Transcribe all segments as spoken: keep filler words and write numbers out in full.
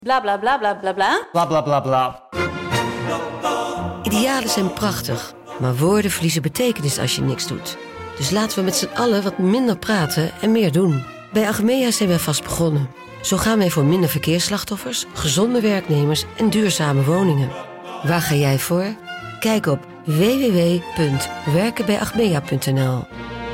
Bla bla bla bla bla bla. Bla bla bla bla. Idealen zijn prachtig, maar woorden verliezen betekenis als je niks doet. Dus laten we met z'n allen wat minder praten en meer doen. Bij Achmea zijn wij vast begonnen. Zo gaan wij voor minder verkeersslachtoffers, gezonde werknemers en duurzame woningen. Waar ga jij voor? Kijk op w w w punt werken bij achmea punt n l.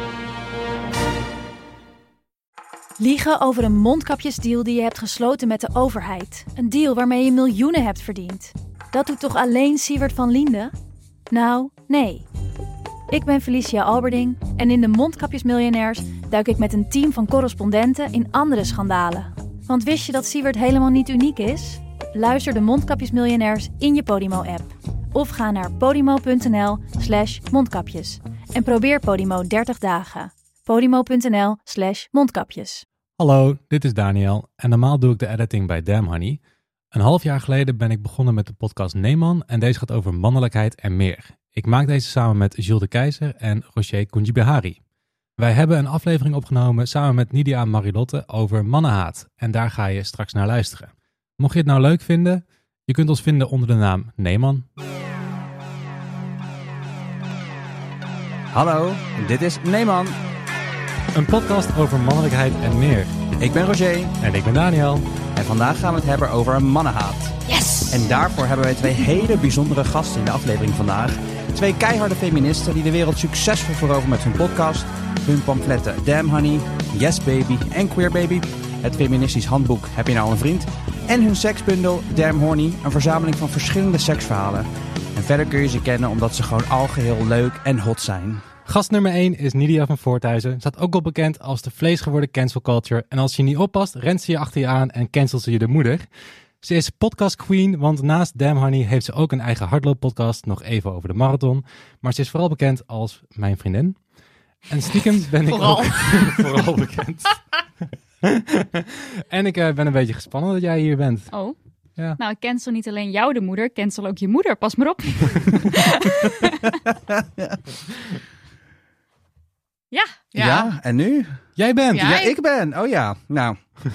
Liegen over een mondkapjesdeal die je hebt gesloten met de overheid. Een deal waarmee je miljoenen hebt verdiend. Dat doet toch alleen Siewert van Liende? Nou, nee. Ik ben Felicia Alberding en in de Mondkapjesmiljonairs duik ik met een team van correspondenten in andere schandalen. Want wist je dat Siewert helemaal niet uniek is? Luister de Mondkapjesmiljonairs in je Podimo-app. Of ga naar podimo.nl slash mondkapjes. En probeer Podimo dertig dagen. Podimo.nl slash mondkapjes. Hallo, dit is Daniel en normaal doe ik de editing bij Damn Honey. Een half jaar geleden ben ik begonnen met de podcast Neeman en deze gaat over mannelijkheid en meer. Ik maak deze samen met Jules de Keizer en Rocher Kunjibehari. Wij hebben een aflevering opgenomen samen met Nidia Marilotte over mannenhaat en daar ga je straks naar luisteren. Mocht je het nou leuk vinden, je kunt ons vinden onder de naam Neeman. Hallo, dit is Neeman. Een podcast over mannelijkheid en meer. Ik ben Roger. En ik ben Daniel. En vandaag gaan we het hebben over mannenhaat. Yes! En daarvoor hebben wij twee hele bijzondere gasten in de aflevering vandaag. Twee keiharde feministen die de wereld succesvol veroveren met hun podcast, hun pamfletten Damn Honey, Yes Baby en Queer Baby, het feministisch handboek Heb je nou een vriend? En hun seksbundel Damn Horny, een verzameling van verschillende seksverhalen. En verder kun je ze kennen omdat ze gewoon algeheel leuk en hot zijn. Gast nummer één is Nidia van Voorthuizen. Staat ook wel bekend als de vleesgeworden cancel culture. En als je niet oppast, rent ze je achter je aan en cancelt ze je de moeder. Ze is podcast queen, want naast Damn Honey heeft ze ook een eigen hardlooppodcast. Nog even over de marathon. Maar ze is vooral bekend als mijn vriendin. En stiekem ben ik vooral. ook vooral bekend. En ik uh, ben een beetje gespannen dat jij hier bent. Oh. Ja. Nou, ik cancel niet alleen jou de moeder, cancel ook je moeder. Pas maar op. Ja. Ja. ja, en nu? Jij bent. Ja, Ja, ik ben. Oh ja, nou.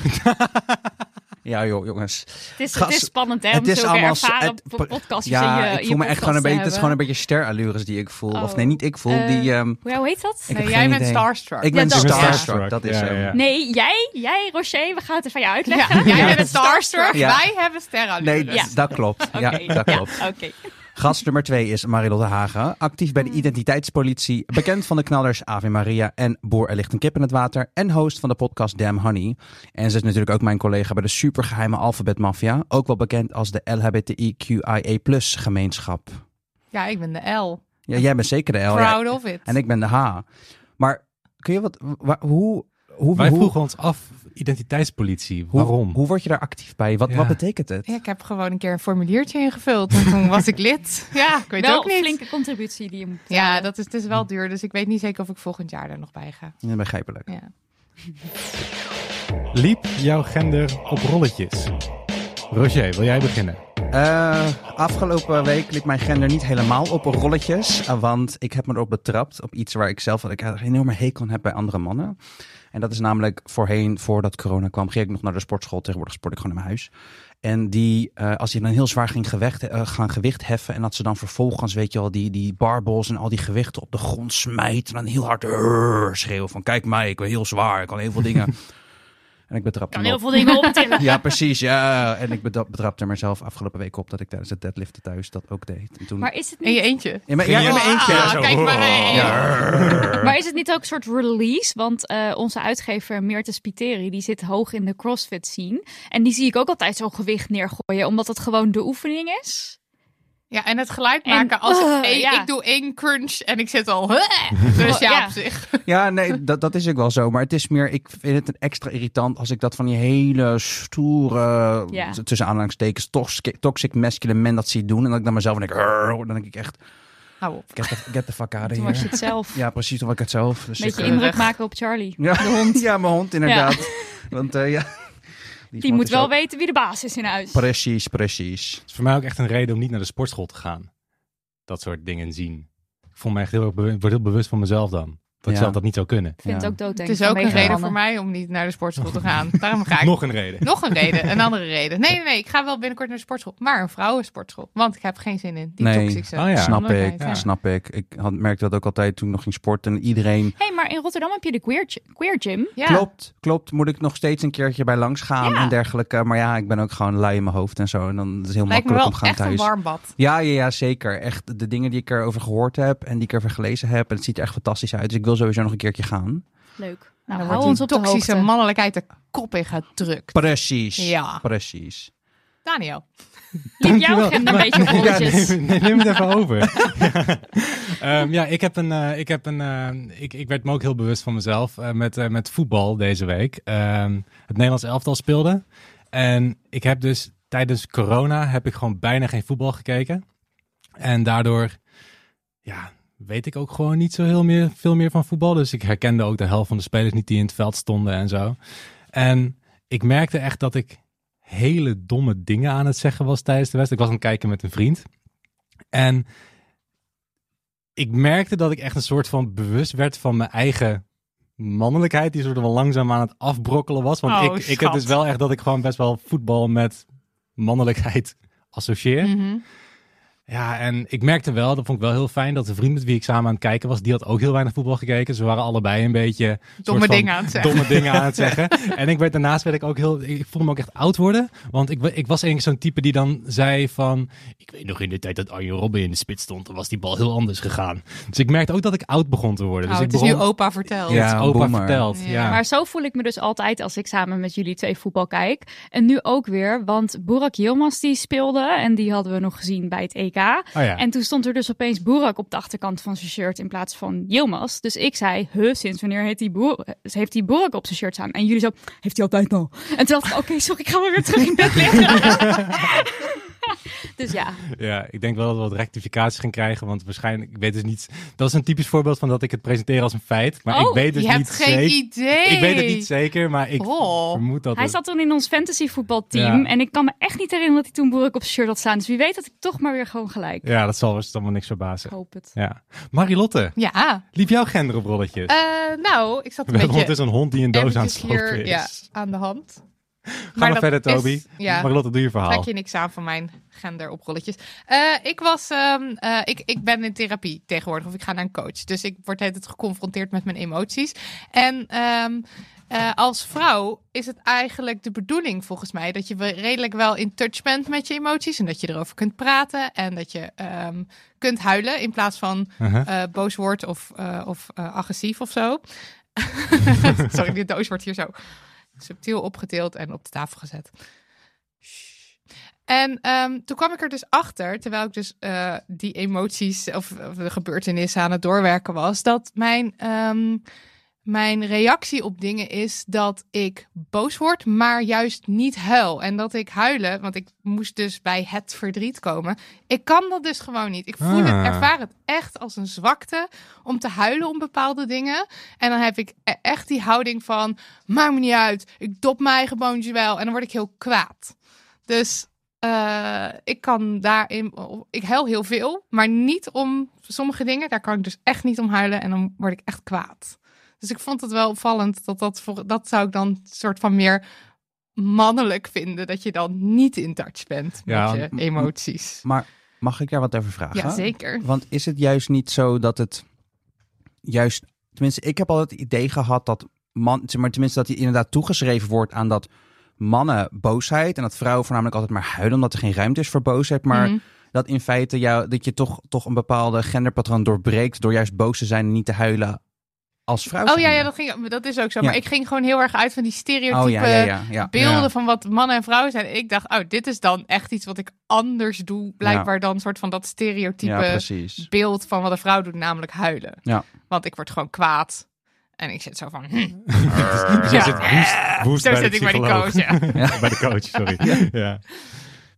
Ja joh, jongens. Het is, Gast, het is spannend hè, het om is zulke allemaal ervaren het- po- podcastjes Ja, in je, ik in voel je me echt gewoon een podcast beetje, te het is gewoon een hebben. beetje sterallures die ik voel. Oh. Of nee, niet ik voel, Eh, die... Um, Hoe hoe heet dat? ik heb Nee, geen jij bent idee. starstruck. Ik ben Ja, dat- starstruck, Ja. dat is Ja, hem. ja. Nee, jij, jij Rocher, we gaan het even van jou Ja, uitleggen. jij bent starstruck, Ja. wij hebben sterrenallures. Nee, Ja. dat klopt. Ja, Oké, dat ja, klopt. oké. Gast nummer twee is Marilotte Hagen. Actief bij de identiteitspolitie. Bekend van de knallers Ave Maria en Boer er ligt een kip in het water. En host van de podcast Damn Honey. En ze is natuurlijk ook mijn collega bij de supergeheime Alphabet Mafia. Ook wel bekend als de L H B T I Q I A plus gemeenschap. Ja, ik ben de L. Ja, jij bent zeker de L. ja. Proud of it. En ik ben de H. Maar kun je wat... wa- hoe, hoe, Wij hoe, vroegen ons af, identiteitspolitie, hoe, waarom? hoe word je daar actief bij? Wat, Ja. wat betekent het? Ja, ik heb gewoon een keer een formuliertje ingevuld en toen was ik lid. Ja, ik weet Wel ook een niet. flinke contributie die je moet Ja, betalen. dat is, het is wel duur, dus ik weet niet zeker of ik volgend jaar er nog bij ga. Ja, begrijpelijk. Ja. Liep jouw gender op rolletjes? Roger, wil jij beginnen? Uh, afgelopen week liep mijn gender niet helemaal op rolletjes. uh, Want ik heb me erop betrapt. Op iets waar ik zelf ik een enorme hekel aan heb bij andere mannen. En dat is namelijk voorheen, voordat corona kwam, ging ik nog naar de sportschool. Tegenwoordig sport ik gewoon in mijn huis. En die, uh, als je dan heel zwaar ging gewicht, uh, gaan gewicht heffen. En dat ze dan vervolgens, weet je wel, die, die barbells en al die gewichten op de grond smijten. En dan heel hard uh, schreeuwen van kijk mij, ik ben heel zwaar. Ik kan heel veel dingen. En ik betrapte kan me heel op. veel dingen optillen. Ja, precies. Ja. En ik bedra- betrapte mezelf afgelopen week op dat ik tijdens het deadliften thuis dat ook deed. En toen... Maar is het In je niet, eentje. Ja, maar, ja, in mijn eentje. Ah, Zo. kijk maar heen. Ja. maar is het niet ook een soort release? Want uh, onze uitgever Meerte Spiteri, die zit hoog in de CrossFit scene. En die zie ik ook altijd zo'n gewicht neergooien, omdat het gewoon de oefening is. Ja, en het geluid En- maken als uh, ik, ja. ik doe één crunch en ik zit al. Dus ja, Ja. op zich. Ja, nee, dat, dat is ook wel zo. Maar het is meer, ik vind het extra irritant als ik dat van die hele stoere, Ja. tussen aanhalingstekens, toxic, toxic masculine men dat zie doen. En dat ik dan mezelf denk, "Arr", dan denk ik echt, Hou op. get the, get the fuck out of Toen was je here. het zelf. Ja, precies, toen was ik het zelf. Dus Een beetje ik, uh, indruk maken op Charlie. ja, De hond. ja, mijn hond inderdaad. Want uh, ja. Die hond moet is wel ook- weten wie de baas is in huis. Precies, precies. Het is voor mij ook echt een reden om niet naar de sportschool te gaan. Dat soort dingen zien. Ik voel me echt heel erg be- word heel bewust van mezelf dan. dat ik Ja. zelf dat niet zou kunnen. Ik vind Ja. het ook doodeng. Het is ook een vanwege reden mannen. voor mij om niet naar de sportschool te gaan. Daarom ga ik... Nog een reden. Nog een reden, een andere reden. Nee, nee, nee, ik ga wel binnenkort naar de sportschool. Maar een vrouwensportschool. Want ik heb geen zin in die Nee. toxische Oh ja. Snap mannelijkheid. ik, Ja. snap ik. Ik had, merkte dat ook altijd toen ik nog ging sporten. En iedereen... Hey, maar in Rotterdam heb je de queer, queer gym. Ja. Klopt, klopt. Moet ik nog steeds een keertje bij langs gaan Ja. en dergelijke. Maar ja, ik ben ook gewoon lui in mijn hoofd en zo. En dan is het heel Lijkt me makkelijk wel om gaan echt thuis. een warm bad. Ja, ja, ja, zeker. Echt de dingen die ik erover gehoord heb en die ik erover gelezen heb. En het ziet er echt fantastisch uit. Dus ik wil sowieso nog een keertje gaan. Leuk. Nou, Nou, dan hou wordt ons die op de toxische hoogte. mannelijkheid de kop in gedrukt. Precies. Ja. Precies. Daniel. Liep jouw Dankjewel. agenda een Maar- beetje op Ja, rolletjes? neem, neem, neem het even over. ja. Ehm, ja, ik heb een, eh, ik heb een, eh, ik, ik werd me ook heel bewust van mezelf eh, met, eh, met voetbal deze week. Ehm, het Nederlands elftal speelde en ik heb dus tijdens corona heb ik gewoon bijna geen voetbal gekeken en daardoor, ja, weet ik ook gewoon niet zo heel meer, veel meer van voetbal. Dus ik herkende ook de helft van de spelers niet die in het veld stonden en zo. En ik merkte echt dat ik hele domme dingen aan het zeggen was tijdens de wedstrijd. Ik was aan het kijken met een vriend. En ik merkte dat ik echt een soort van bewust werd van mijn eigen mannelijkheid. Die soort van langzaam aan het afbrokkelen was. Want Oh, ik, ik heb schat. dus wel echt dat ik gewoon best wel voetbal met mannelijkheid associeer. Mhm. Ja, en ik merkte wel, dat vond ik wel heel fijn, dat de vriend met wie ik samen aan het kijken was, die had ook heel weinig voetbal gekeken. Ze waren allebei een beetje soort Domme van dingen aan het zeggen. domme dingen aan het zeggen. En ik werd daarnaast werd ik ook heel, ik voelde me ook echt oud worden. Want ik, ik was eigenlijk zo'n type die dan zei van, ik weet nog in de tijd dat Arjen Robben in de spits stond, dan was die bal heel anders gegaan. Dus ik merkte ook dat ik oud begon te worden. Oh, Dus het ik is begon, nu opa verteld. Ja. het is opa boomer. verteld. Ja. Ja. Maar zo voel ik me dus altijd als ik samen met jullie twee voetbal kijk. En nu ook weer, want Burak Yilmaz die speelde en die hadden we nog gezien bij het E K. Oh ja. En toen stond er dus opeens Burak op de achterkant van zijn shirt in plaats van Yilmaz. Dus ik zei, huh, sinds wanneer heeft die, Boer, heeft die Burak op zijn shirt staan? En jullie zo, heeft hij altijd al? En toen dacht ik, oké, sorry, ik ga maar weer terug in bed liggen. Dus ja, Ja, ik denk wel dat we wat rectificaties gaan krijgen, want waarschijnlijk, ik weet dus niet, dat is een typisch voorbeeld van dat ik het presenteer als een feit, maar Oh, ik weet dus Je niet hebt geen zeker. idee. Ik weet het niet zeker, maar ik Oh. vermoed dat hij het... zat toen in ons fantasy voetbalteam. Ja. En ik kan me echt niet herinneren dat hij toen Burak op zijn shirt had staan. Dus wie weet dat ik toch maar weer gewoon gelijk. Ja, dat zal dus allemaal niks Ik verbazen. hoop het. Ja. Marilotte, Ja. liep jouw gender op rolletjes? Eh, nou, ik zat We een hebben beetje ondertussen een hond die een doos aan het eventjes slopen hier is. ja, aan de hand. Ga maar dat verder, is- Toby. ja. Marilotte, doe je verhaal. Trek je niks aan van mijn gender op rolletjes. Eh, ik was, ehm, eh, ik, ik ben in therapie tegenwoordig, of ik ga naar een coach. Dus ik word altijd geconfronteerd met mijn emoties. En ehm, eh, als vrouw is het eigenlijk de bedoeling volgens mij dat je wel redelijk wel in touch bent met je emoties en dat je erover kunt praten en dat je ehm, kunt huilen in plaats van Uh-huh. eh, boos wordt of, eh, of eh, agressief of zo. Sorry, die doos wordt hier zo subtiel opgetild en op de tafel gezet. Shh. En ehm, toen kwam ik er dus achter, terwijl ik dus eh, die emoties of, of de gebeurtenissen aan het doorwerken was, dat mijn, ehm, mijn reactie op dingen is dat ik boos word, maar juist niet huil. En dat ik huilen, want ik moest dus bij het verdriet komen. Ik kan dat dus gewoon niet. Ik voel het, Ah. ervaar het echt als een zwakte om te huilen om bepaalde dingen. En dan heb ik e- echt die houding van, maakt me niet uit, ik dop mijn eigen boontje wel. En dan word ik heel kwaad. Dus uh, ik kan daarin, ik huil heel veel, maar niet om sommige dingen. Daar kan ik dus echt niet om huilen en dan word ik echt kwaad. Dus ik vond het wel opvallend dat dat, voor, dat zou ik dan soort van meer mannelijk vinden. Dat je dan niet in touch bent met Ja, je m- emoties. Maar mag ik daar wat over vragen? Ja, zeker. Want is het juist niet zo dat het juist, tenminste, ik heb altijd het idee gehad dat man, zeg maar tenminste dat hij inderdaad toegeschreven wordt aan dat mannen boosheid en dat vrouwen voornamelijk altijd maar huilen omdat er geen ruimte is voor boosheid, maar Mhm. dat in feite jou, dat je toch, toch een bepaalde genderpatroon doorbreekt door juist boos te zijn en niet te huilen als vrouw. Oh ja, zijnde. ja dat, ging, dat is ook zo. Ja. Maar ik ging gewoon heel erg uit van die stereotype Oh ja, ja, ja, ja. beelden Ja. van wat mannen en vrouwen zijn. Ik dacht, oh, dit is dan echt iets wat ik anders doe. Blijkbaar dan een soort van dat stereotype Ja, precies. beeld van wat een vrouw doet, namelijk huilen. Ja. Want ik word gewoon kwaad. En ik zit zo van... Hm. Dus jij Ja. zit woest, woest Zo bij de zit ik bij die psycholoog. coach, ja. Ja, bij de coach, sorry. Ja.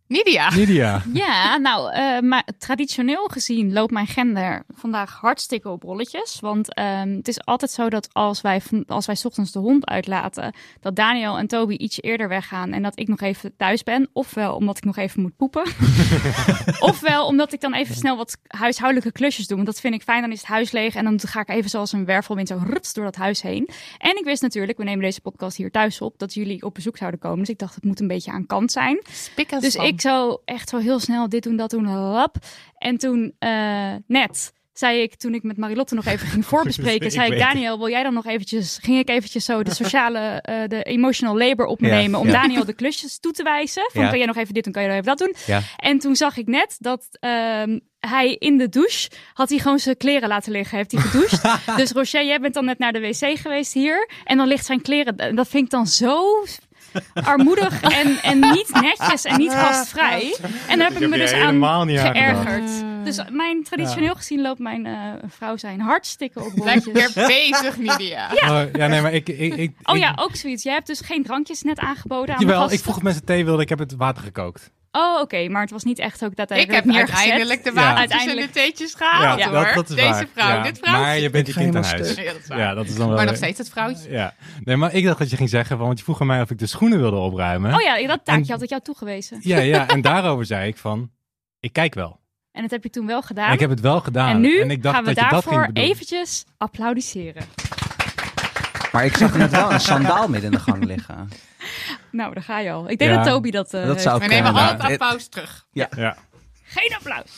Nidia. Nidia. Ja, nou, uh, maar traditioneel gezien loopt mijn gender vandaag hartstikke op rolletjes. Want uh, het is altijd zo dat als wij, als wij 's ochtends de hond uitlaten, dat Daniel en Toby iets eerder weggaan en dat ik nog even thuis ben. Ofwel omdat ik nog even moet poepen. Ofwel omdat ik dan even snel wat huishoudelijke klusjes doe. Want dat vind ik fijn, dan is het huis leeg en dan ga ik even zoals een wervelwind zo ruts door dat huis heen. En ik wist natuurlijk, we nemen deze podcast hier thuis op, dat jullie op bezoek zouden komen. Dus ik dacht, het moet een beetje aan kant zijn. Spik en Dus span. ik zo echt zo heel snel dit doen, dat doen, lap. En toen uh, net zei ik, toen ik met Marilotte nog even ging voorbespreken, zei ik, Daniel, wil jij dan nog eventjes, ging ik eventjes zo de sociale, uh, de emotional labor op me Ja, nemen om ja. Daniel de klusjes toe te wijzen. Van, Ja. kan jij nog even dit doen, kan jij nog even dat doen? Ja. En toen zag ik net dat uh, hij in de douche, had hij gewoon zijn kleren laten liggen, heeft hij gedoucht. Dus Roger, jij bent dan net naar de wc geweest hier en dan ligt zijn kleren, dat vind ik dan zo armoedig en, en niet netjes en niet gastvrij. En daar heb ik, heb me je dus helemaal aan niet aan geërgerd. Dus mijn traditioneel Ja. gezien loopt mijn uh, vrouw zijn hartstikke op rolletjes. Lekker bezig, Nidia. Ja. Oh, ja, nee, maar ik... ik, ik Oh ik- ja, ook zoiets. Jij hebt dus geen drankjes net aangeboden aan de Jawel, gasten? ik vroeg of mensen thee wilden. Ik heb het water gekookt. Oh, oké, okay, maar het was niet echt ook Ik daadwerkelijk heb neergezet. uiteindelijk de Ja. watertjes Uiteindelijk. en de theetjes gehaald, Ja, hoor. dat, dat is Deze waar. vrouw, Ja. dit vrouwtje. Maar je bent je Ik ga kind aan helemaal huis. stuk. Ja, dat is waar. Ja, dat is dan wel... Maar nog steeds het vrouwtje. Ja. Nee, maar ik dacht dat je ging zeggen, want je vroeg aan mij of ik de schoenen wilde opruimen. Oh ja, dat taakje En- had ik jou toegewezen. Ja, ja, en daarover zei ik van, ik kijk wel. En dat heb je toen wel gedaan. En ik heb het wel gedaan. en nu en ik dacht gaan we dat je dat daarvoor ging bedoelen. eventjes applaudisseren. Maar ik zag net wel een sandaal midden in de gang liggen. Nou, daar ga je al. Ik denk Ja. dat Toby dat uh, Dat zou We ook nemen kunnen. al het Het- applaus terug. Ja. Geen applaus.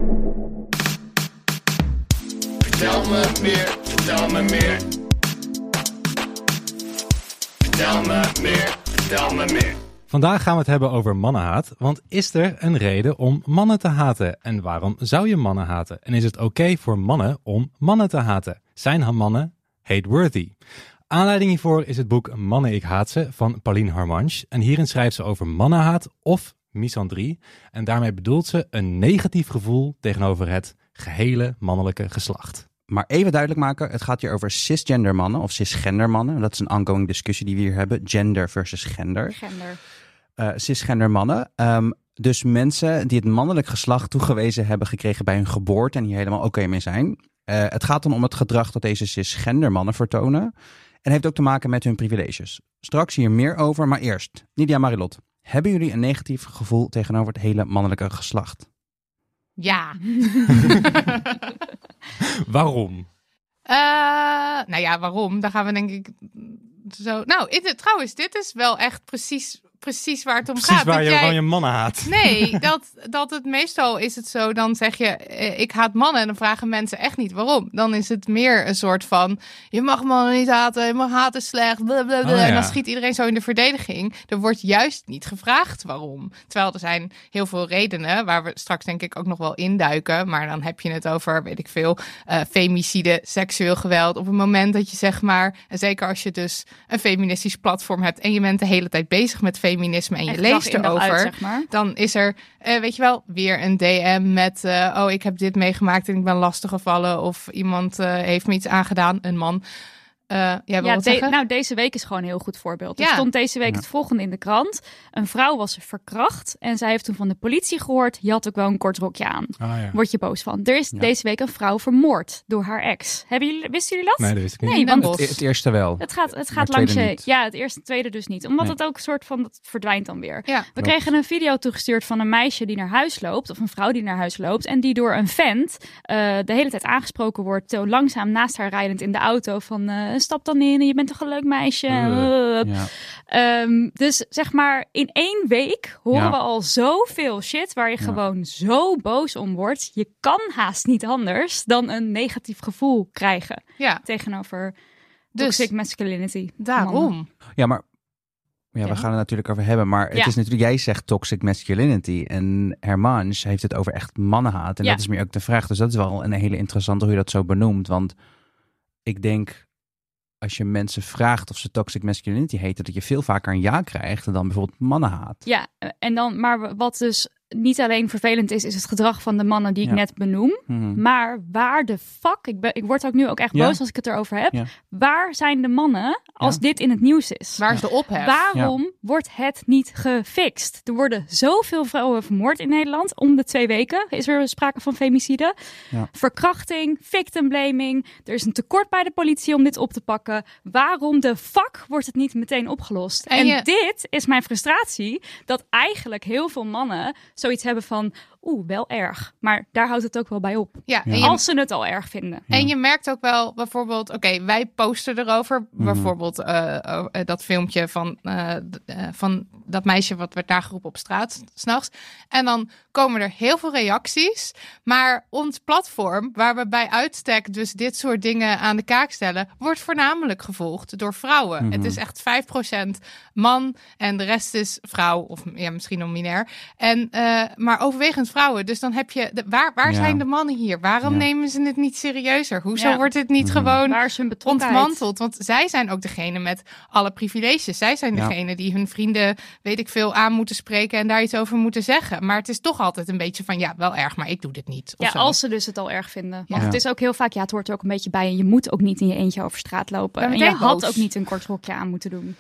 Vertel me meer, vertel me meer. Vertel me meer, vertel me meer. Vandaag gaan we het hebben over mannenhaat. Want is er een reden om mannen te haten? En waarom zou je mannen haten? En is het oké voor mannen om mannen te haten? Zijn mannen hate-worthy? Aanleiding hiervoor is het boek Mannen, ik haat ze van Pauline Harmanche. En hierin schrijft ze over mannenhaat of misandrie. En daarmee bedoelt ze een negatief gevoel tegenover het gehele mannelijke geslacht. Maar even duidelijk maken, het gaat hier over cisgender mannen of cisgender mannen. Dat is een ongoing discussie die we hier hebben. Gender versus gender. Gender. Uh, cisgender mannen. Um, dus mensen die het mannelijk geslacht toegewezen hebben gekregen bij hun geboorte en hier helemaal oké mee zijn. Uh, het gaat dan om het gedrag dat deze cisgender mannen vertonen. En heeft ook te maken met hun privileges. Straks hier meer over, maar eerst, Nidia, Marilot. Hebben jullie een negatief gevoel tegenover het hele mannelijke geslacht? Ja. Waarom? Uh, nou ja, waarom? Daar gaan we denk ik zo... Nou, in, trouwens, dit is wel echt precies, precies waar het om Precies gaat. waar dat je, jij... waar je mannen haat. Nee, dat, dat het meestal is het zo, dan zeg je, eh, ik haat mannen. En dan vragen mensen echt niet waarom. Dan is het meer een soort van, je mag mannen niet haten, je mag haten slecht, blablabla. Oh, ja. En dan schiet iedereen zo in de verdediging. Er wordt juist niet gevraagd waarom. Terwijl er zijn heel veel redenen, waar we straks denk ik ook nog wel induiken. Maar dan heb je het over, weet ik veel, uh, femicide, seksueel geweld. Op het moment dat je zeg maar, en zeker als je dus een feministisch platform hebt en je bent de hele tijd bezig met feminisme en je Echt leest dag in dag erover, uit, zeg maar. dan is er, uh, weet je wel, weer een D M met, uh, oh, ik heb dit meegemaakt en ik ben lastiggevallen. Of iemand uh, heeft me iets aangedaan, een man. Uh, jij wil Ja, wat de, zeggen? nou, deze week is gewoon een heel goed voorbeeld. Er Ja. stond deze week het volgende in de krant. Een vrouw was verkracht en zij heeft toen van de politie gehoord, je had ook wel een kort rokje aan. Ah, ja. Word je boos van. Er is Ja. deze week een vrouw vermoord door haar ex. Hebben jullie, wisten jullie dat? Nee, dat wist ik niet. Nee, In want Den Het, Bosch. het eerste wel. het gaat, het Maar gaat het langs tweede je... niet. Ja, het eerste en tweede dus niet. Omdat Nee. het ook een soort van, dat verdwijnt dan weer. Ja. We Klopt. kregen een video toegestuurd van een meisje die naar huis loopt. Of een vrouw die naar huis loopt. En die door een vent uh, de hele tijd aangesproken wordt. Zo langzaam naast haar rijdend in de auto. Van uh, stap dan in, je bent toch een leuk meisje. Uh, Uh, Ja. um, dus zeg maar in één week horen Ja. we al zoveel shit. Waar je Ja. gewoon zo boos om wordt. Je kan haast niet anders dan een negatief gevoel krijgen. Ja, Tegenover Dus- toxic masculinity. Mannen. daarom. Ja, maar ja, we Ja. gaan het natuurlijk over hebben. Maar het Ja. is natuurlijk, jij zegt toxic masculinity. En Hermange heeft het over echt mannenhaat. En Ja. dat is meer ook de vraag. Dus dat is wel een hele interessante hoe je dat zo benoemt. Want ik denk, als je mensen vraagt of ze toxic masculinity heten, dat je veel vaker een ja krijgt dan bijvoorbeeld mannenhaat. Ja, en dan, maar wat dus niet alleen vervelend is, is het gedrag van de mannen die ik Ja. net benoem. Mhm. Maar waar de fuck, ik, ben, ik word ook nu ook echt Ja. boos als ik het erover heb. Ja. Waar zijn de mannen als Ja. dit in het nieuws is? Waar is de ophef? Waarom wordt het niet gefixt? Er worden zoveel vrouwen vermoord in Nederland. Om de twee weken is er sprake van femicide. Ja. Verkrachting, victim blaming. Er is een tekort bij de politie om dit op te pakken. Waarom de fuck wordt het niet meteen opgelost? En En, je- dit is mijn frustratie. Dat eigenlijk heel veel mannen zoiets hebben van... Oeh, wel erg. Maar daar houdt het ook wel bij op. Ja, Ja. en je, Als ze het al erg vinden. en je merkt ook wel bijvoorbeeld, oké, wij posten erover. Bijvoorbeeld eh, oh, eh, dat filmpje van, eh, d- eh, van dat meisje wat werd nageroepen op straat, 's nachts. En dan komen er heel veel reacties. Maar ons platform, waar we bij uitstek dus dit soort dingen aan de kaak stellen, wordt voornamelijk gevolgd door vrouwen. Mhm. Het is echt vijf procent man en de rest is vrouw, of ja, misschien non-binair. En, eh, maar overwegend vrouwen. Dus dan heb je, de, waar, waar Ja. zijn de mannen hier? Waarom Ja. nemen ze het niet serieuzer? Hoezo Ja. wordt het niet Mhm. gewoon Waar is hun betrokkenheid? ontmanteld? Want zij zijn ook degene met alle privileges. Zij zijn Ja. degene die hun vrienden, weet ik veel, aan moeten spreken en daar iets over moeten zeggen. Maar het is toch altijd een beetje van, ja, wel erg, maar ik doe dit niet. Of Ja, zo. als ze dus het al erg vinden. Want Ja. het is ook heel vaak, ja, het hoort er ook een beetje bij. En je moet ook niet in je eentje over straat lopen. Ben En je meteen had boos. ook niet een kort rokje aan moeten doen.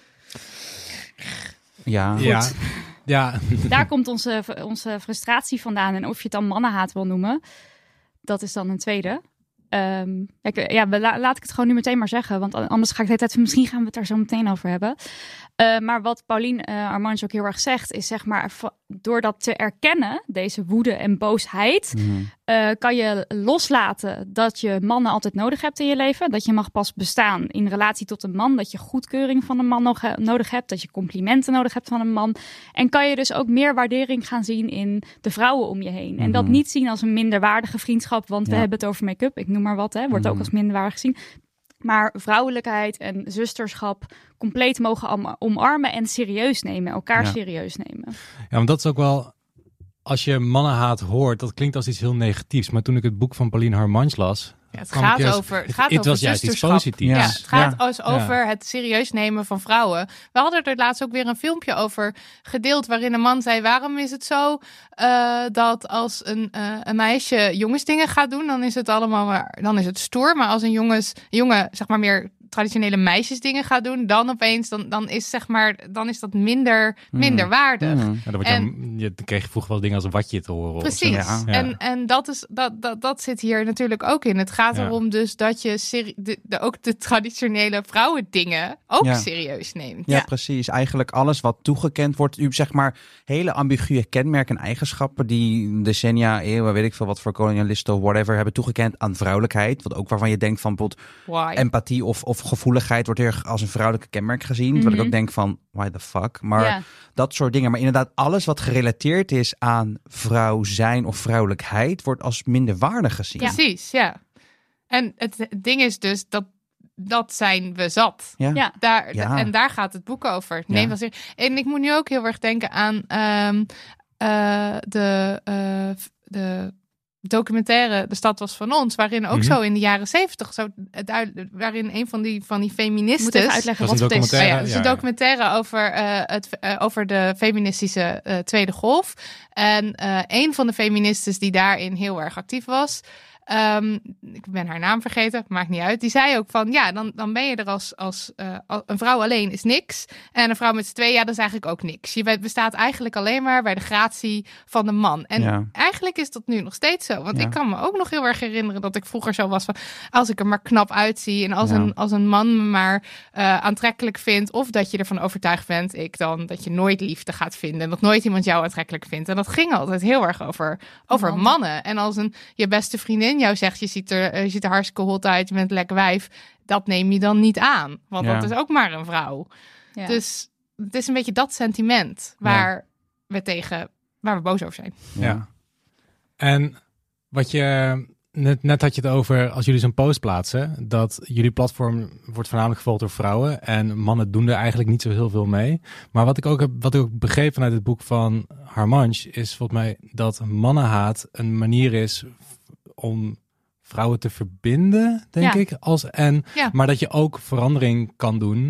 Ja. Ja. Ja. Daar komt onze, onze frustratie vandaan. En of je het dan mannenhaat wil noemen, dat is dan een tweede. Ehm, ik, ja, we- la- laat ik het gewoon nu meteen maar zeggen. Want anders ga ik de hele tijd van, misschien gaan we het daar zo meteen over hebben. Uh, maar wat Paulien uh, Armange ook heel erg zegt, is zeg maar, v- door dat te erkennen, deze woede en boosheid, Mhm. uh, kan je loslaten dat je mannen altijd nodig hebt in je leven. Dat je mag pas bestaan in relatie tot een man. Dat je goedkeuring van een man nog, uh, nodig hebt. Dat je complimenten nodig hebt van een man. En kan je dus ook meer waardering gaan zien in de vrouwen om je heen. En dat Mhm. niet zien als een minderwaardige vriendschap. Want we Ja. hebben het over make-up, ik noem maar wat. Hè, wordt Mhm. ook als minderwaardig gezien. Maar vrouwelijkheid en zusterschap compleet mogen am- omarmen en serieus nemen. Elkaar Ja. serieus nemen. Ja, want dat is ook wel, als je mannenhaat hoort, dat klinkt als iets heel negatiefs. Maar toen ik het boek van Pauline Harmange las, Ja, het kwam ik gaat eerst- over, het het- gaat het over was juist iets zusterschap. positiefs. Ja, Ja. het gaat Ja. dus over het serieus nemen van vrouwen. We hadden er laatst ook weer een filmpje over gedeeld, waarin een man zei, waarom is het zo uh, dat als een, uh, een meisje jongensdingen gaat doen, dan is het allemaal maar, dan is het stoer. Maar als een jongens, jongen, zeg maar meer traditionele meisjesdingen gaat doen, dan opeens, dan, dan is zeg maar, dan is dat minder, minder waardig. Mhm. Ja, dan, word je, En- je, dan kreeg je vroeger wel dingen als een watje te horen. of zo. Precies. Ja. Ja. En, en dat, is, dat, dat, dat zit hier natuurlijk ook in. Het gaat Ja. erom dus dat je seri- de, de, ook de traditionele vrouwendingen ook Ja. serieus neemt. Ja, precies. Eigenlijk alles wat toegekend wordt. U zeg maar hele ambiguë kenmerken en eigenschappen die decennia, eeuwen, weet ik veel wat voor kolonialisten of whatever hebben toegekend aan vrouwelijkheid. Wat ook waarvan je denkt van bijvoorbeeld Why? empathie of, of gevoeligheid wordt heel erg als een vrouwelijke kenmerk gezien. Wat ik Mhm. ook denk van, why the fuck? Maar Ja. dat soort dingen. Maar inderdaad, alles wat gerelateerd is aan vrouw zijn of vrouwelijkheid wordt als minder waardig gezien. Ja. Precies, ja. En het, het ding is dus dat dat zijn we zat. Ja. Ja. Daar, Ja. En daar gaat het boek over. Nee, Ja. was er, en ik moet nu ook heel erg denken aan ehm, eh, de, eh, f- de documentaire De Stad Was Van Ons, waarin ook Mhm. zo in de jaren zeventig, zo duidelijk, waarin een van die, van die Ik moet feministes... even uitleggen Dat is wat een het is. Oh ja, documentaire. het is Ja, een ja. documentaire over, eh, het, eh, over de feministische eh, Tweede Golf. En eh, een van de feministes die daarin heel erg actief was, ehm, ik ben haar naam vergeten, maakt niet uit. Die zei ook van, ja, dan, dan ben je er als, als eh, al- een vrouw alleen is niks. En een vrouw met z'n tweeën, ja, dat is eigenlijk ook niks. Je bestaat eigenlijk alleen maar bij de gratie van de man. En Ja. eigenlijk is dat nu nog steeds zo. Want Ja. ik kan me ook nog heel erg herinneren dat ik vroeger zo was van, als ik er maar knap uitzie en als, Ja. een, als een man me maar uh, aantrekkelijk vindt, of dat je ervan overtuigd bent, ik dan, dat je nooit liefde gaat vinden en dat nooit iemand jou aantrekkelijk vindt. En dat ging altijd heel erg over, over Mannen. mannen. En als een je beste vriendin jou zegt, je ziet er, uh, je ziet er hartstikke hot uit, je bent een lekker wijf, dat neem je dan niet aan. Want Ja. dat is ook maar een vrouw. Ja. Dus het is een beetje dat sentiment waar we tegen, waar we boos over zijn. Ja. En wat je net, net had je het over, als jullie zo'n post plaatsen, dat jullie platform wordt voornamelijk gevolgd door vrouwen en mannen doen er eigenlijk niet zo heel veel mee. Maar wat ik ook heb, wat ik ook begreep vanuit het boek van Harmange, is volgens mij dat mannenhaat een manier is om vrouwen te verbinden, denk Ja. ik. Als, en, Ja. Maar dat je ook verandering kan doen